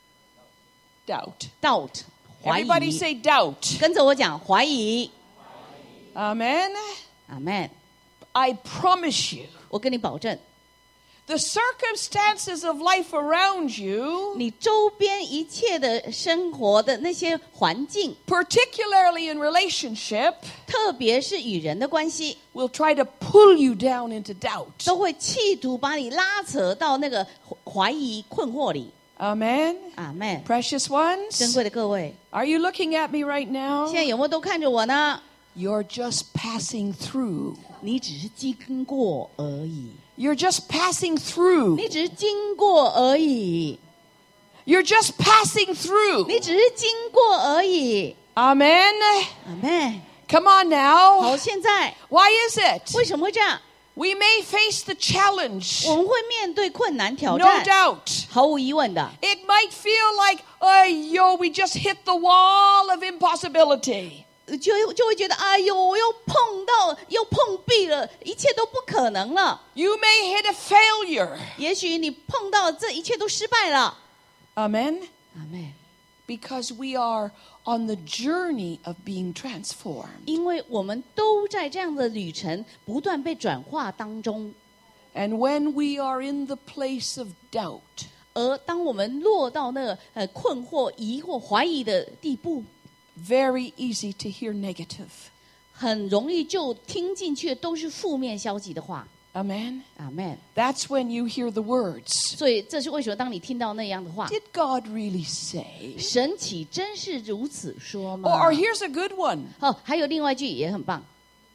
Doubt. ？doubt，怀 Everybody 疑。 say doubt. 跟着我讲，怀疑。 Amen. 阿门。 I promise you, 我跟你保证， the circumstances of life around you, 你周边一切的生活的那些环境， particularly in relationship, 特别是与人的关系， will try to pull you down into doubt. 都会企图把你拉扯到那个怀疑、困惑里。 Amen. 阿门。 Precious 珍 ones, 贵的各位， are you looking at me right now? 现在有没有都看着我呢？ You're just passing through. 你只是经过而已， You're just passing through. 你只是经过而已， You're just passing through. 你只是经过而已。 Amen. 阿门。 Come on now. 好，现在 Why is it? 为什么会这样？ We may face the challenge. 我们会面对困难挑 No 战， doubt. 毫无疑问的。 It might feel like, we just hit the wall of impossibility. 就会觉得，哎呦，我又碰壁了，一切都不可能了。 You may hit a failure. 也许你碰到这一切都失败了。 Amen. 阿妹， Because we are on the journey of being transformed. 因为我们都在这样的旅程不断被转化当中， And when we are in the place of doubt, 而当我们落到那个困惑、疑惑、怀疑的地步， very easy to hear negative. 很容易就听进去的都是负面消极的话。 Amen. 阿妹， That's when you hear the words. 所以这是为什么当你听到那样的话， Did God really say? 神岂真是如此说吗？ Or here's a good one. 好，还有另外一句也很棒。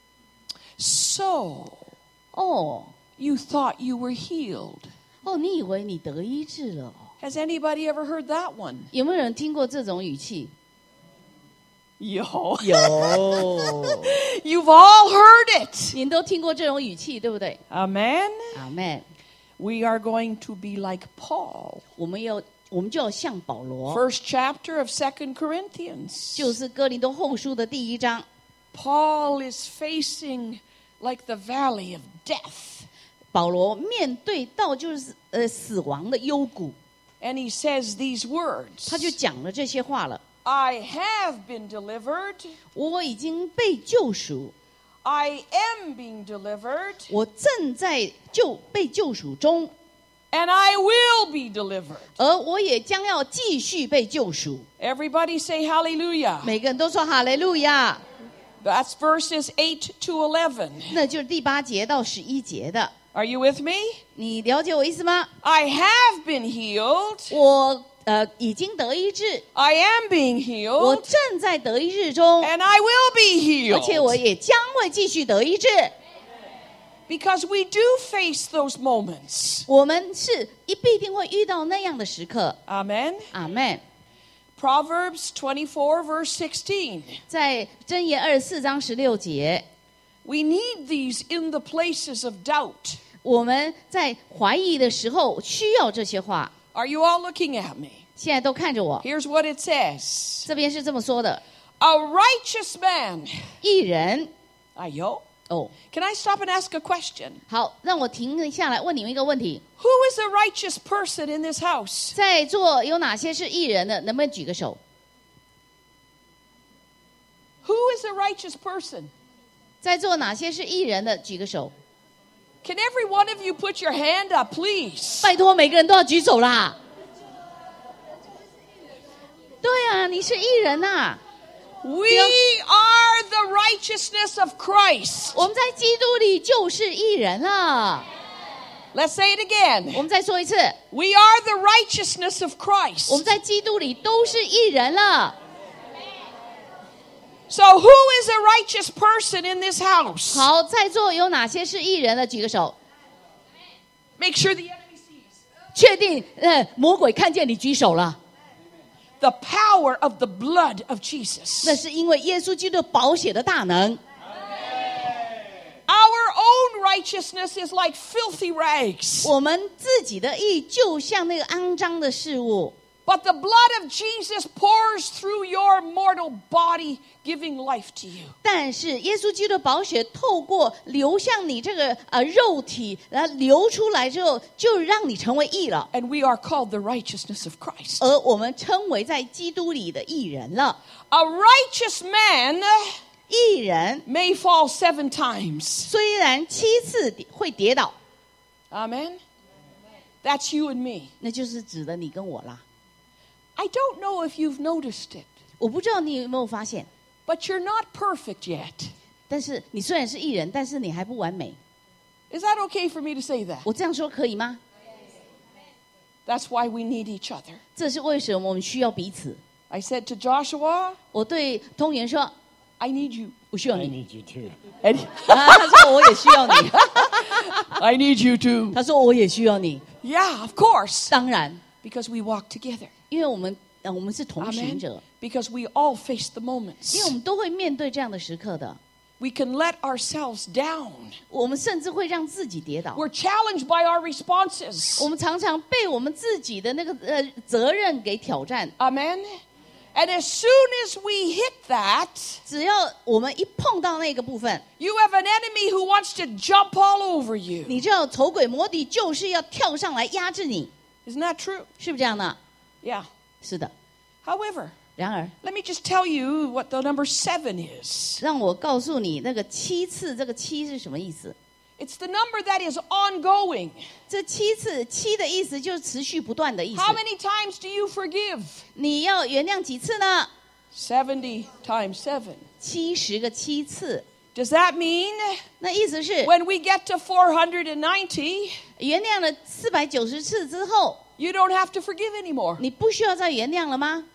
So, 哦 you thought you were healed. 哦，你以为你得医治了哦？ Has anybody ever heard that one? 有没有人听过这种语气？ Yo. 有， You've all heard it. 您都听过这种语气，对不对？ Amen. 阿妹， we are going to be like Paul. 我们就要像保罗， First chapter of 2 Corinthians. 就是哥林多后书的第1章。 Paul is facing like the valley of death. 保罗面对到就是死亡的幽谷， And he says these words. 他就讲了这些话了。 I have been delivered. 我已经被救赎， I am being delivered. 我正在被救赎中， And I will be delivered. 而我也将要继续被救赎。 Everybody say hallelujah. 每个人都说哈雷路亚， That's verses 8 to 11. 那就是第8节到11节的。 Are you with me? 你了解我意思吗？ I have been healed. 我已经得医治， I am being 我 healed. 正在得医治中， And I will be 而且我 healed. 也将会继续得医治。 Because we do face those moments. 我们是必定会遇到那样的时刻。 Amen. 阿们。 Proverbs 24 verse 16. 在箴言24章16节， We need these in the places of doubt. 我们在怀疑的时候需要这些话。 Are you all looking at me? 现在都看着我， Here's what it says. 这边是这么说的： A righteous man. 义人。 Ayo. 哦， Can I stop and ask a question? 好，让我停下来问你们一个问题： Who is a righteous person in this house? 在座有哪些是义人的？能不能举个手？ Who is a righteous person? 在座哪些是义人的？举个手。 Can every one of you put your hand up, please? 拜托，每个人都要举手啦。对啊，你是义人呐、 We are the righteousness of Christ. 我们在基督里就是义人了。 Let's say it again. 我们再说一次， We are the righteousness of Christ. 我们在基督里都是义人了。 So who is a righteous person in this house? 好，在座有哪些是义人的？举个手。 Make sure the enemy sees. 确定，魔鬼看见你举手了， The power of the blood of Jesus. 那是因为耶稣基督宝血的大能。 Our own righteousness is like filthy rags. 我们自己的义就像那个肮脏的事物， But the blood of Jesus pours through your mortal body, giving life to you. 但是耶稣基督的宝血透过流向你这个肉体，然后流出来之后，就让你成为义了。 And we are called the righteousness of Christ. 而我们称为在基督里的义人了。 A righteous man 义人 may fall 7 times. 虽然7次会跌倒， Amen. That's you and me. 那就是指的你跟我啦。 I don't know if you've noticed it, 我不知道你有没有发现， but you're not perfect yet. 但是你虽然是义人，但是你还不完美。 Is that okay for me to say that? 我这样说可以吗？ That's why we need each other. 这是为什么我们需要彼此。 I said to Joshua, 我对通元说 I need you. 我需要 I 你， need you too. And 他说我也需要你， I need you too. 他说我也需要你。 Yeah, of course. 当然， Because we walk together. 因为我们是同行 Amen. 者， Because we all face the 因为我 moments. 们都会面对这样的时刻的。 We can let ourselves down. 我们甚至会让自己跌倒。 We're challenged by our responses. 我们常常被我们自己的那个责任给挑战。 Amen. And as soon as we hit that, 只要我们一碰到那个部分， you have an enemy who wants to jump all over you. 你知道丑鬼魔底就是要跳上来压制你， Isn't that true? 是不是这样的？ Yeah. 是的。 However, 然而， let me just tell you what the number 7 is. 让我告诉你，那个7次，这个7是什么意思？ It's the number that is ongoing. 这7次，7的意思就是持续不断的意思。 How many times do you forgive? 你要原谅几次呢 70 times 7. ？70个7次。 Does that mean 那意思是， when we get to 490, 原谅了490次之后， you don't have to forgive anymore? 你不需要再原谅了吗？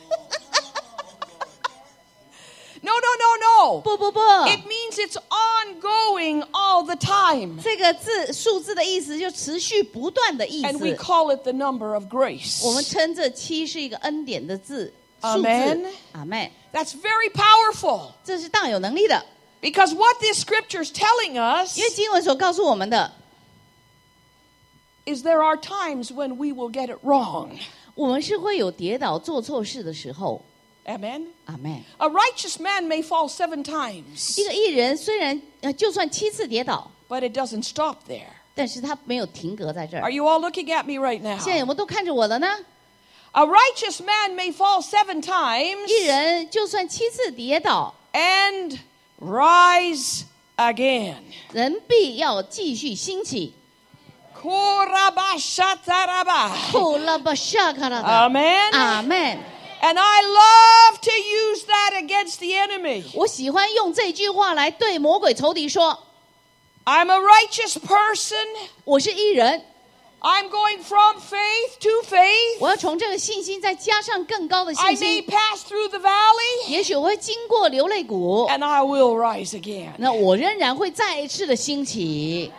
No, no, no, no. 不不不， It means it's ongoing all the time. 这个数字的意思就持续不断的意 And we 思。 call it the number of grace. 我们称这7是一个恩典的字，数 Amen 字。阿妹， That's very powerful. 这是大有能力的， Because what this scripture is telling us 因为经文所告诉我们的， is there are times when we will get it wrong. 我们是会有跌倒、做错事的时候。 Amen. 阿们。 A righteous man may fall 7 times, 一个艺人虽然就算7次跌倒， but it doesn't stop there. 但是他没有停格在这 Are 儿。 you all looking at me right now? 现在有没有都看着我了呢？ A righteous man may fall 7 times 艺人就算7次跌倒， and rise again. 人必要继续兴起。 Korabashataraba. 后拉巴夏卡拉达。 Amen. 阿门。 And I love to use that against the enemy. 我喜欢用这句话来对魔鬼仇敌说： I'm a righteous person. 我是艺人， I'm going from faith to faith. 我要从这个信心再加上更高的 I 信 may 心。 pass through the valley 也许我会经过流泪谷， and I will rise again. 那我仍然会再一次的兴起。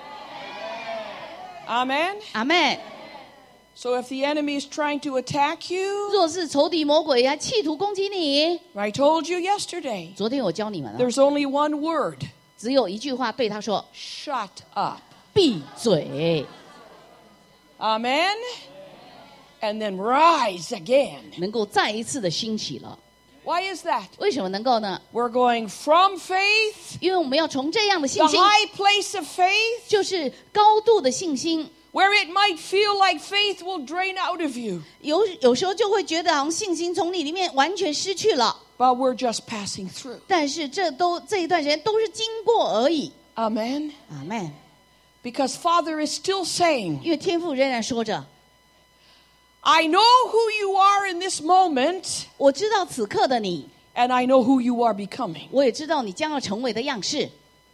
Amen. 阿门。 So if the enemy is trying to attack you, 若是仇敌魔鬼还企图攻击你， I told you yesterday, 昨天我教你们了， there's only one word. 只有一句话对他说： Shut up. 闭嘴， Amen. And then rise again. 能够再一次的兴起了。 Why is that? 为什么能够呢？ We're going from faith, 因为我们要从这样的信 the 心， high place of faith, 就是高度的信心， where it might feel like faith will drain out of you. 有时候就会觉得好像信心从你里面完全失去了。 But we're just passing through. 但是这一段时间都是经过而已。 Amen. 阿门。 Because Father is still saying, 因为天父仍然说着， I know who you are in this moment, 我知道此刻的你， and I know who you are becoming. 我也知道你将要成为的样式，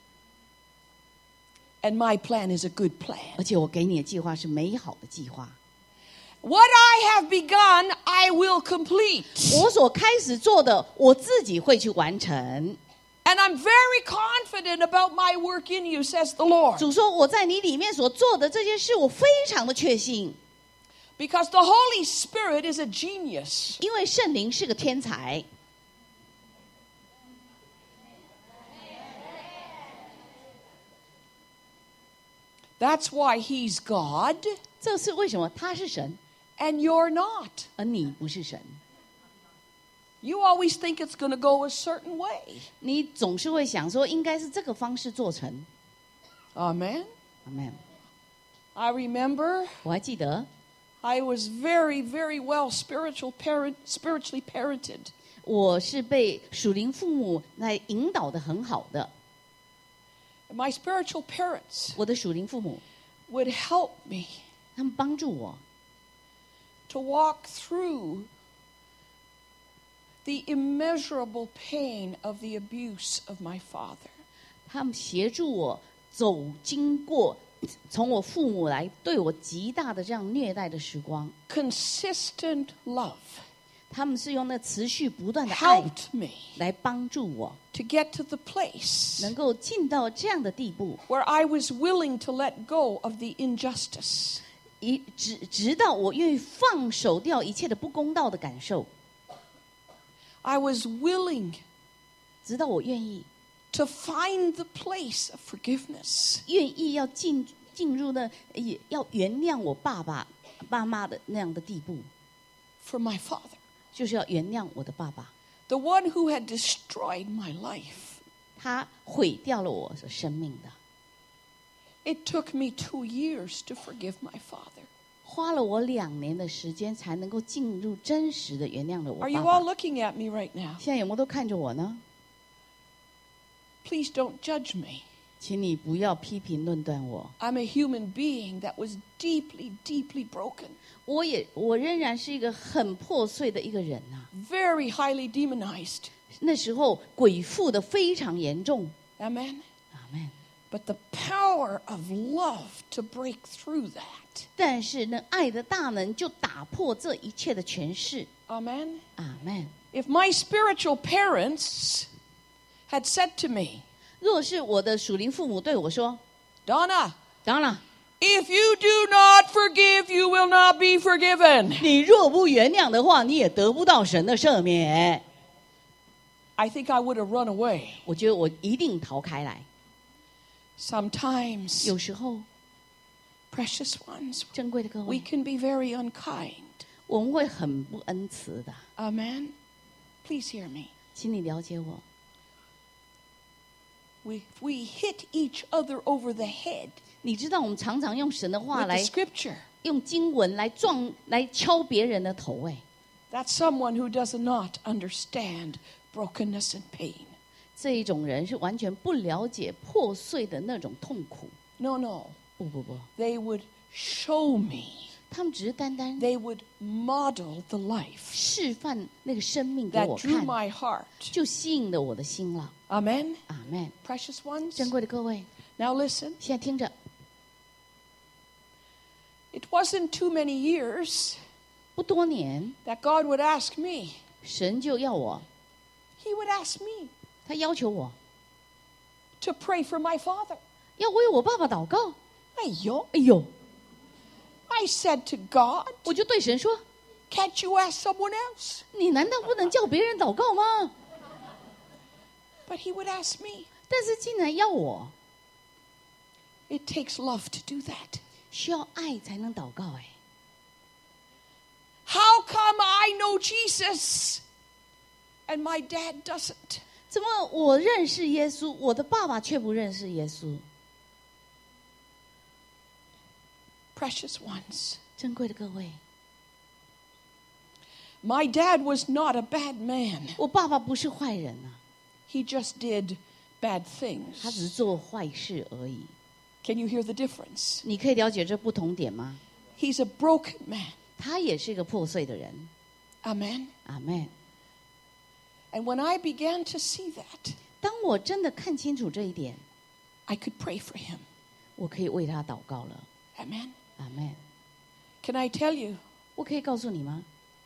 And my plan is a good plan. 而且我给你的计划是美好的计划。 What I have begun, I will complete. 我所开始做的，我自己会去完成。 And I'm very confident about my work in you, says the Lord. 主说我在你里面所做的这件事，我非常的确信， Because the Holy Spirit is a genius. 因为圣灵是个天才。 That's why He's God, 这是为什么他是神， and you're not. 而你不是神。 You always think it's going to go a certain way. 你总是会想说，应该是这个方式做成。 Amen. 阿门。 I remember 我还记得， I was very, very well spiritually parented. 我是被属灵父母来引导的很好的。 My spiritual parents 我的属灵父母， would help me 他们帮助我 to walk through the immeasurable pain of the abuse of my father. 他们协助我经过从我父母来对我极大的这样虐待的时光。 Consistent love 他们是用那持续不断的爱 helped me 来帮助我， to get to the place 能够进到这样的地步， where I was willing to let go of the injustice. 直到我愿意放手掉一切的不公道的感受， I was willing 直到我愿意 to find the place of forgiveness. 要进入那也要原谅我爸妈的那样的地步， For my father, 就是要原谅我的爸爸， the one who had destroyed my life. 他毁掉了我的生命的。 It took me 2 years to forgive my father. 花了我2年的时间才能够进入真实的原谅了我 Are you 爸 all 爸。 looking at me right now? 现在有没有都看着我呢？ Please don't judge me. 请你不要批评论断我。 I'm a human being that was deeply, deeply broken, 我仍然是一个很破碎的一个人呐、 very highly demonized. 那时候鬼附的非常严重。 Amen. 阿门。 But the power of love to break through that. 但是呢，爱的大能就打破这一切的权势。 Amen. 阿门。 If my spiritual parents had said to me, 若是我的属灵父母对我说 Donna, 当然， if you do not forgive, you will not be forgiven. 你若不原谅的话，你也得不到神的赦免。 I think I would have run away. 我觉得我一定逃开来。 Sometimes 有时候 Precious ones, 珍贵的各 we 位， can be very unkind. 我们会很不恩慈的， Amen. Please hear me. 请你了解我。 We hit each other over the head 你知道我们常常用神的话 with the 来 scripture. 用经文来敲别人的头，哎， That's someone who does not understand brokenness and pain. 这一种人是完全不了解破碎的那种痛苦。 No, no. 不， They would show me. 他们只是单单 They would model the life 示范那个生命给 that 我 drew 看， my heart. 就吸引了我的心了。 Amen. 阿们， Precious ones. 珍贵的各位， Now listen. 现在听着， It wasn't too many years 不多年， that God would ask me. 神就要我， He would ask me 他要求我 to pray for my father. 要为我爸爸祷告。 哎呦， 哎呦， I said to God, 我就对神说 can't you ask someone else?：“ 你难道不能叫别人祷告吗 But he would ask me.？” 但是竟然要我， It takes love to do that. 需要爱才能祷告。哎， How come I know Jesus and my dad doesn't? 怎么我认识耶稣，我的爸爸却不认识耶稣？ Precious ones. 珍贵的各位， My dad was not a bad man. 我爸爸不是坏人啊， He just did bad 他只是 things. 做坏事而已。 Can you hear the difference? 你可以了解这不同点吗？ He's a broken man. 他也是一个破碎的人。 Amen. 阿门。 And when I began to see that, 当我真的看清楚这一点， I could pray for him. 我可以为他祷告了。 Amen. 阿门。 Can I tell you, 我可以告诉你吗？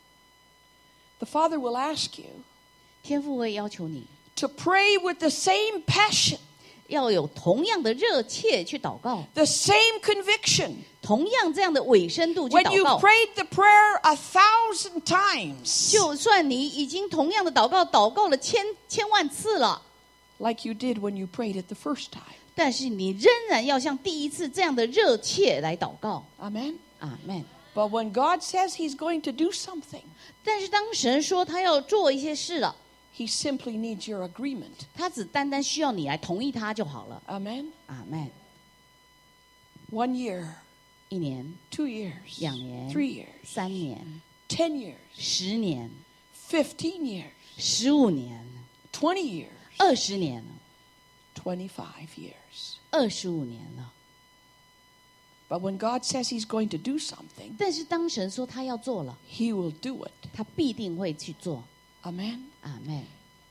the Father will ask you 天父会要求你 to pray with the same passion, 要有同样的热切去祷告， the same conviction. 同样这样的委身度去 When 祷 you've 告。 prayed the prayer 1,000 times, 就算你已经同样的祷告了千万次了， like you did when you prayed it the first time. 但是你仍然要像第一次这样的热切来祷告。 Amen. 阿门。 But when God says he's going to do something, 但是当神说他要做一些事了， he simply needs your agreement. 他只单单需要你来同意他就好了。 Amen. 阿门。 1 year, 1年、 2 years, 2年、 3 years, 3年、 10 years, 10年、 15 years, 15年、 20 years, 20年了， 25 years. 25年了。 But when God says he's going to do something, 但是当神说他要做了， he will do it. 他必定会去做。 Amen. 阿门。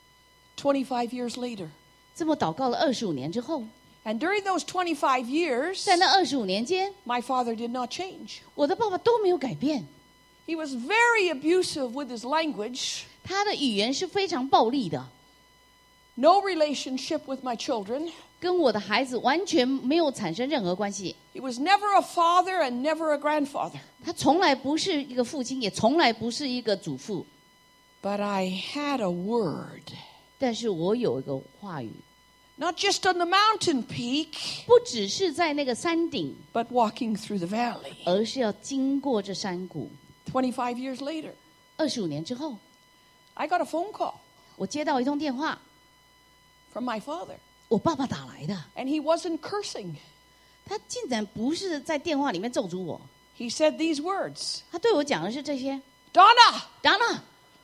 25 years later. 这么祷告了25年之后， And during those 25 years, 在那25年间， my father did not change. 我的爸爸都没有改变， He was very abusive with his language. 他的语言是非常暴力的， No relationship with my children. 跟我的孩子完全没有产生任何关系。 He was never a father and never a grandfather. 他从来不是一个父亲，也从来不是一个祖父。 But I had a word. 但是我有一个话语， Not just on the mountain peak, 不只是在那个山顶， but walking through the valley. 而是要经过这山谷。 25 years later, 25年之后， I got a phone call 我接到一通电话， from my father. 我爸爸打来的， And he wasn't cursing. 他竟然不是在电话里面咒诅我， He said these words. 他对我讲的是这些。 Donna, Donna，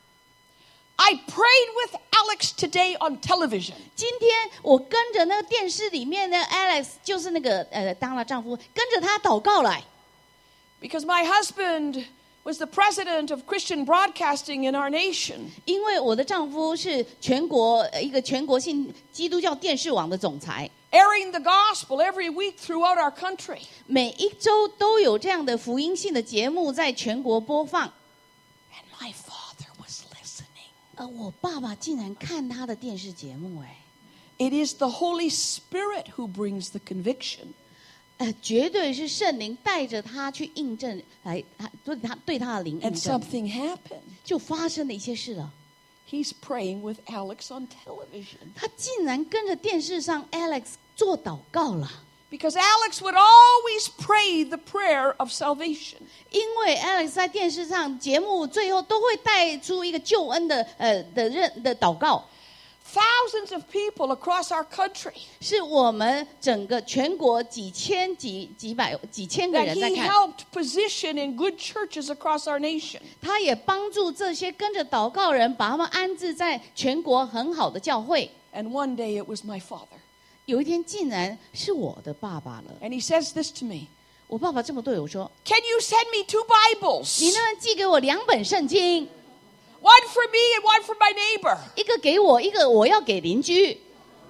I prayed with Alex today on television. 今天我跟着那个电视里面的 Alex， 就是那个Donna 丈夫，跟着他祷告来。 Because my husband was the president of Christian broadcasting in our nation. 因为我的丈夫是全国一个全国性基督教电视网的总裁， Airing the gospel every week throughout our country. 每一周都有这样的福音性的节目在全国播放。 And my father was listening. 而我爸爸竟然看他的电视节目，哎， It is the Holy Spirit who brings the conviction. 绝对是圣灵带着他去印证，来对他的灵印 And 证， something happened. 就发生了一些事了。 He's praying with Alex on television. 他竟然跟着电视上 Alex 做祷告了。 Because Alex would always pray the prayer of salvation. 因为 Alex 在电视上节目最后都会带出一个救恩的祷告， Thousands of people across our country 是我们整个全国几千个 that 人在 he 看。 helped position in good churches across our nation. 他也帮助这些跟着祷告人，把他们安置在全国很好的教会。 And one day it was my father. 有一天竟然是我的爸爸了。 And he says this to me. 我爸爸这么对我说 Can you send me 2 Bibles? 你能不能寄给我2本圣经， One for me and one for my neighbor. 一个给我，一个我要给邻居。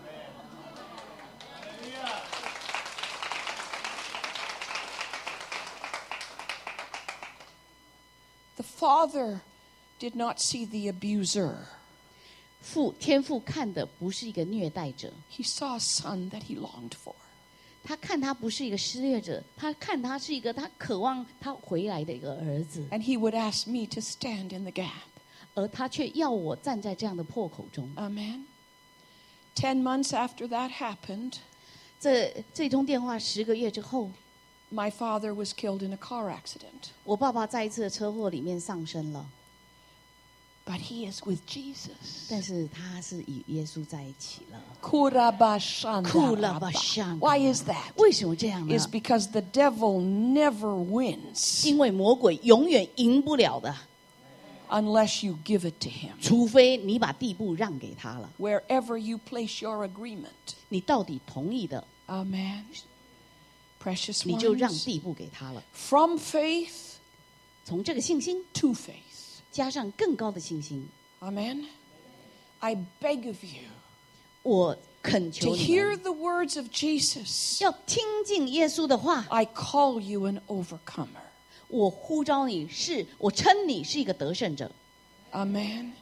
The father did not see the abuser. 天父看的不是一个虐待者， He saw a son that he longed for. 他看他不是一个失恋者，他看他是一个他渴望他回来的一个儿子， And he would ask me to stand in the gap. 而他却要我站在这样的破口中。 Amen. 10 months after that happened, 这通电话10个月之后， my father was killed in a car accident. 我爸爸在一次的车祸里面丧生了， But he is with Jesus. 但是他是与耶稣在一起了。 Kurabashandarabba. Why is that? 为什么这样呢？ It's because the devil never wins 因为魔鬼永远赢不了的， unless you give it to him. 除非你把地步让给他了。 Wherever you place your agreement. 你到底同意的， Amen. Precious 你就让 ones. 地步给他了。 From faith 从这个信心 to faith. 加上更高的信心， Amen. I beg of you 我恳 to 求你 hear 们 the words of Jesus. 要听进耶稣的话。 I call you an overcomer. 我呼召你我称你是一个得胜者。 Amen.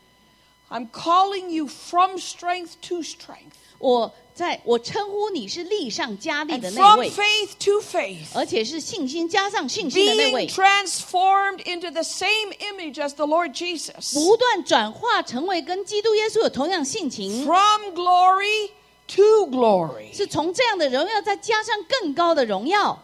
I'm calling you from strength to strength. 我称呼你是力上加力 And 的那 from 位， faith to faith. 而且是信心加上信心的那 Being 位， transformed into the same image as the Lord Jesus. 不断转化成为跟基督耶稣有同样性情， From glory to glory. 是从这样的荣耀再加上更高的荣耀。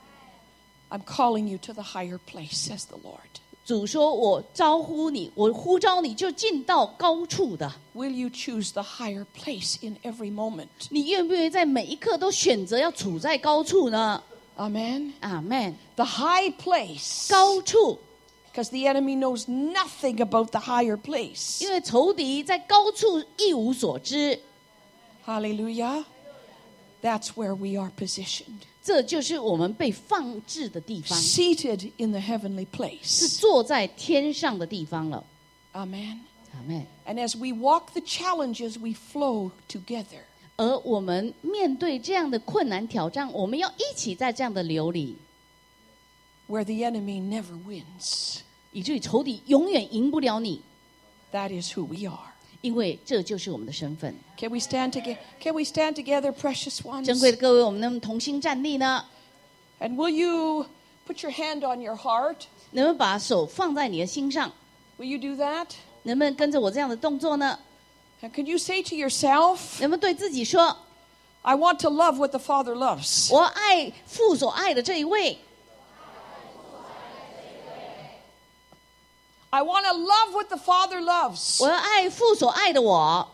I'm calling you to the higher place, says the Lord. 主说：“我招呼你，我呼召你，就进到高处的。 Will you choose the higher place in every moment? 你愿不愿意在每一刻都选择要处在高处呢？” Amen. 阿们。 The high place. 高处， Because the enemy knows nothing about the higher place. 因为仇敌在高处一无所知， Hallelujah. That's where we are positioned. 这就是我们被放置的地方， Seated in the heavenly 是 place. 坐在天上的地方了。 Amen. 阿们。 And as we walk the challenges, we flow together. 而我们面对这样的困难挑战，我们要一起在这样的流里， Where the enemy never wins. 以至于仇敌永远赢不了你， That is who we are. 因为这就是我们的身份。 Can we stand together? Can we stand together, precious 珍 ones? 贵的各位，我们能不能同心站立呢？ And will you put your hand on your heart? 能不能把手放在你的心上？ Will you do that? 能不能跟着我这样的动作呢？ And could you say to yourself, 能不能对自己说： I want to love what the Father loves. 我爱父所爱的这一位， I want to love what the Father loves. 我要爱父所爱的我，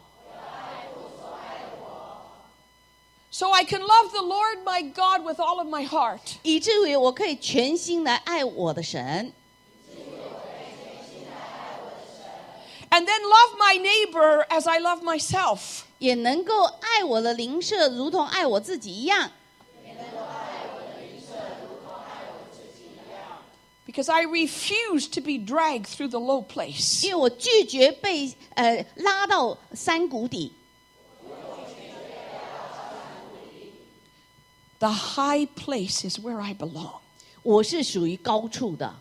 So I can love the Lord my God with all of my heart. 以至于我可以全心来爱我的神， And then love my neighbor as I love myself. 也能够爱我的邻舍，如同爱我自己一样。 Because I refuse to be dragged through the low place. 因为我拒绝被拉到山谷底。 The high place is where I belong. 我是属于高处的。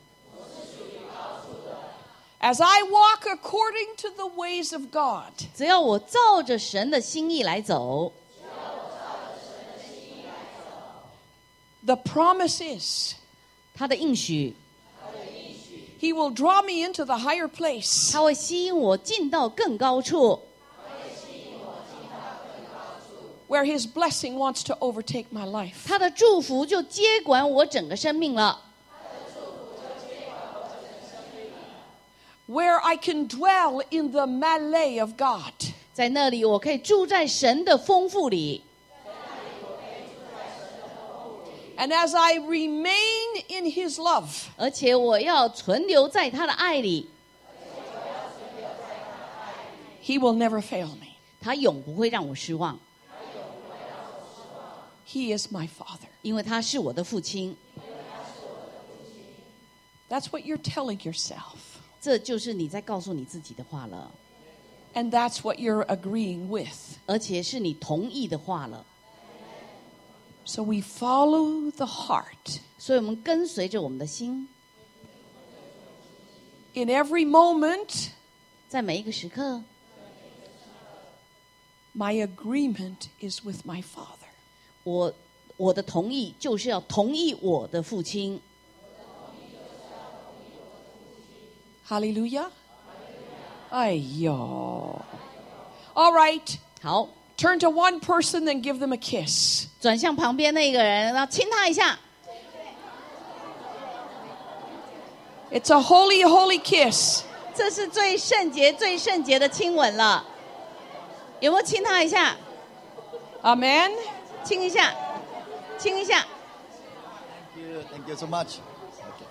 As I walk according to the ways of God, 只要我照着神的心意来走， the promise is 他的应许， He will draw me into the higher place. 他会吸引我进到更高处。 where His blessing wants to overtake my life. 他的祝福就接管我整个生命了。 Where I can dwell in the Malay of God. 在那里，我可以住在神的丰富里。 And as I remain in His love, 而且我要存留在他的爱里， He will never fail me. 他永不会让我失望， He is my Father. 因为他是我的父亲。 That's what you're telling yourself. 这就是你在告诉你自己的话了， And that's what you're agreeing with. 而且是你同意的话了。 So we follow the heart. 所以我们跟随着我们的心， In every moment, 在每一个时刻， my agreement is with my Father. 我的同意就是要同意我的父亲。 Hallelujah. Ayo. All right. 好， Turn to one person and give them a kiss. 转向旁边那个人，然后亲他一下。 It's a holy, holy kiss. 这是最圣洁、最圣洁的亲吻了。有没有亲他一下？ Amen. 亲一下，亲一下。 Thank you so much. Okay.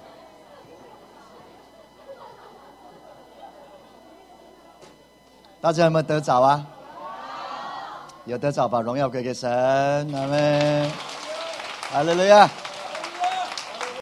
大家有没有得着啊？有得着，把荣耀归给神，阿们，哈利路亚。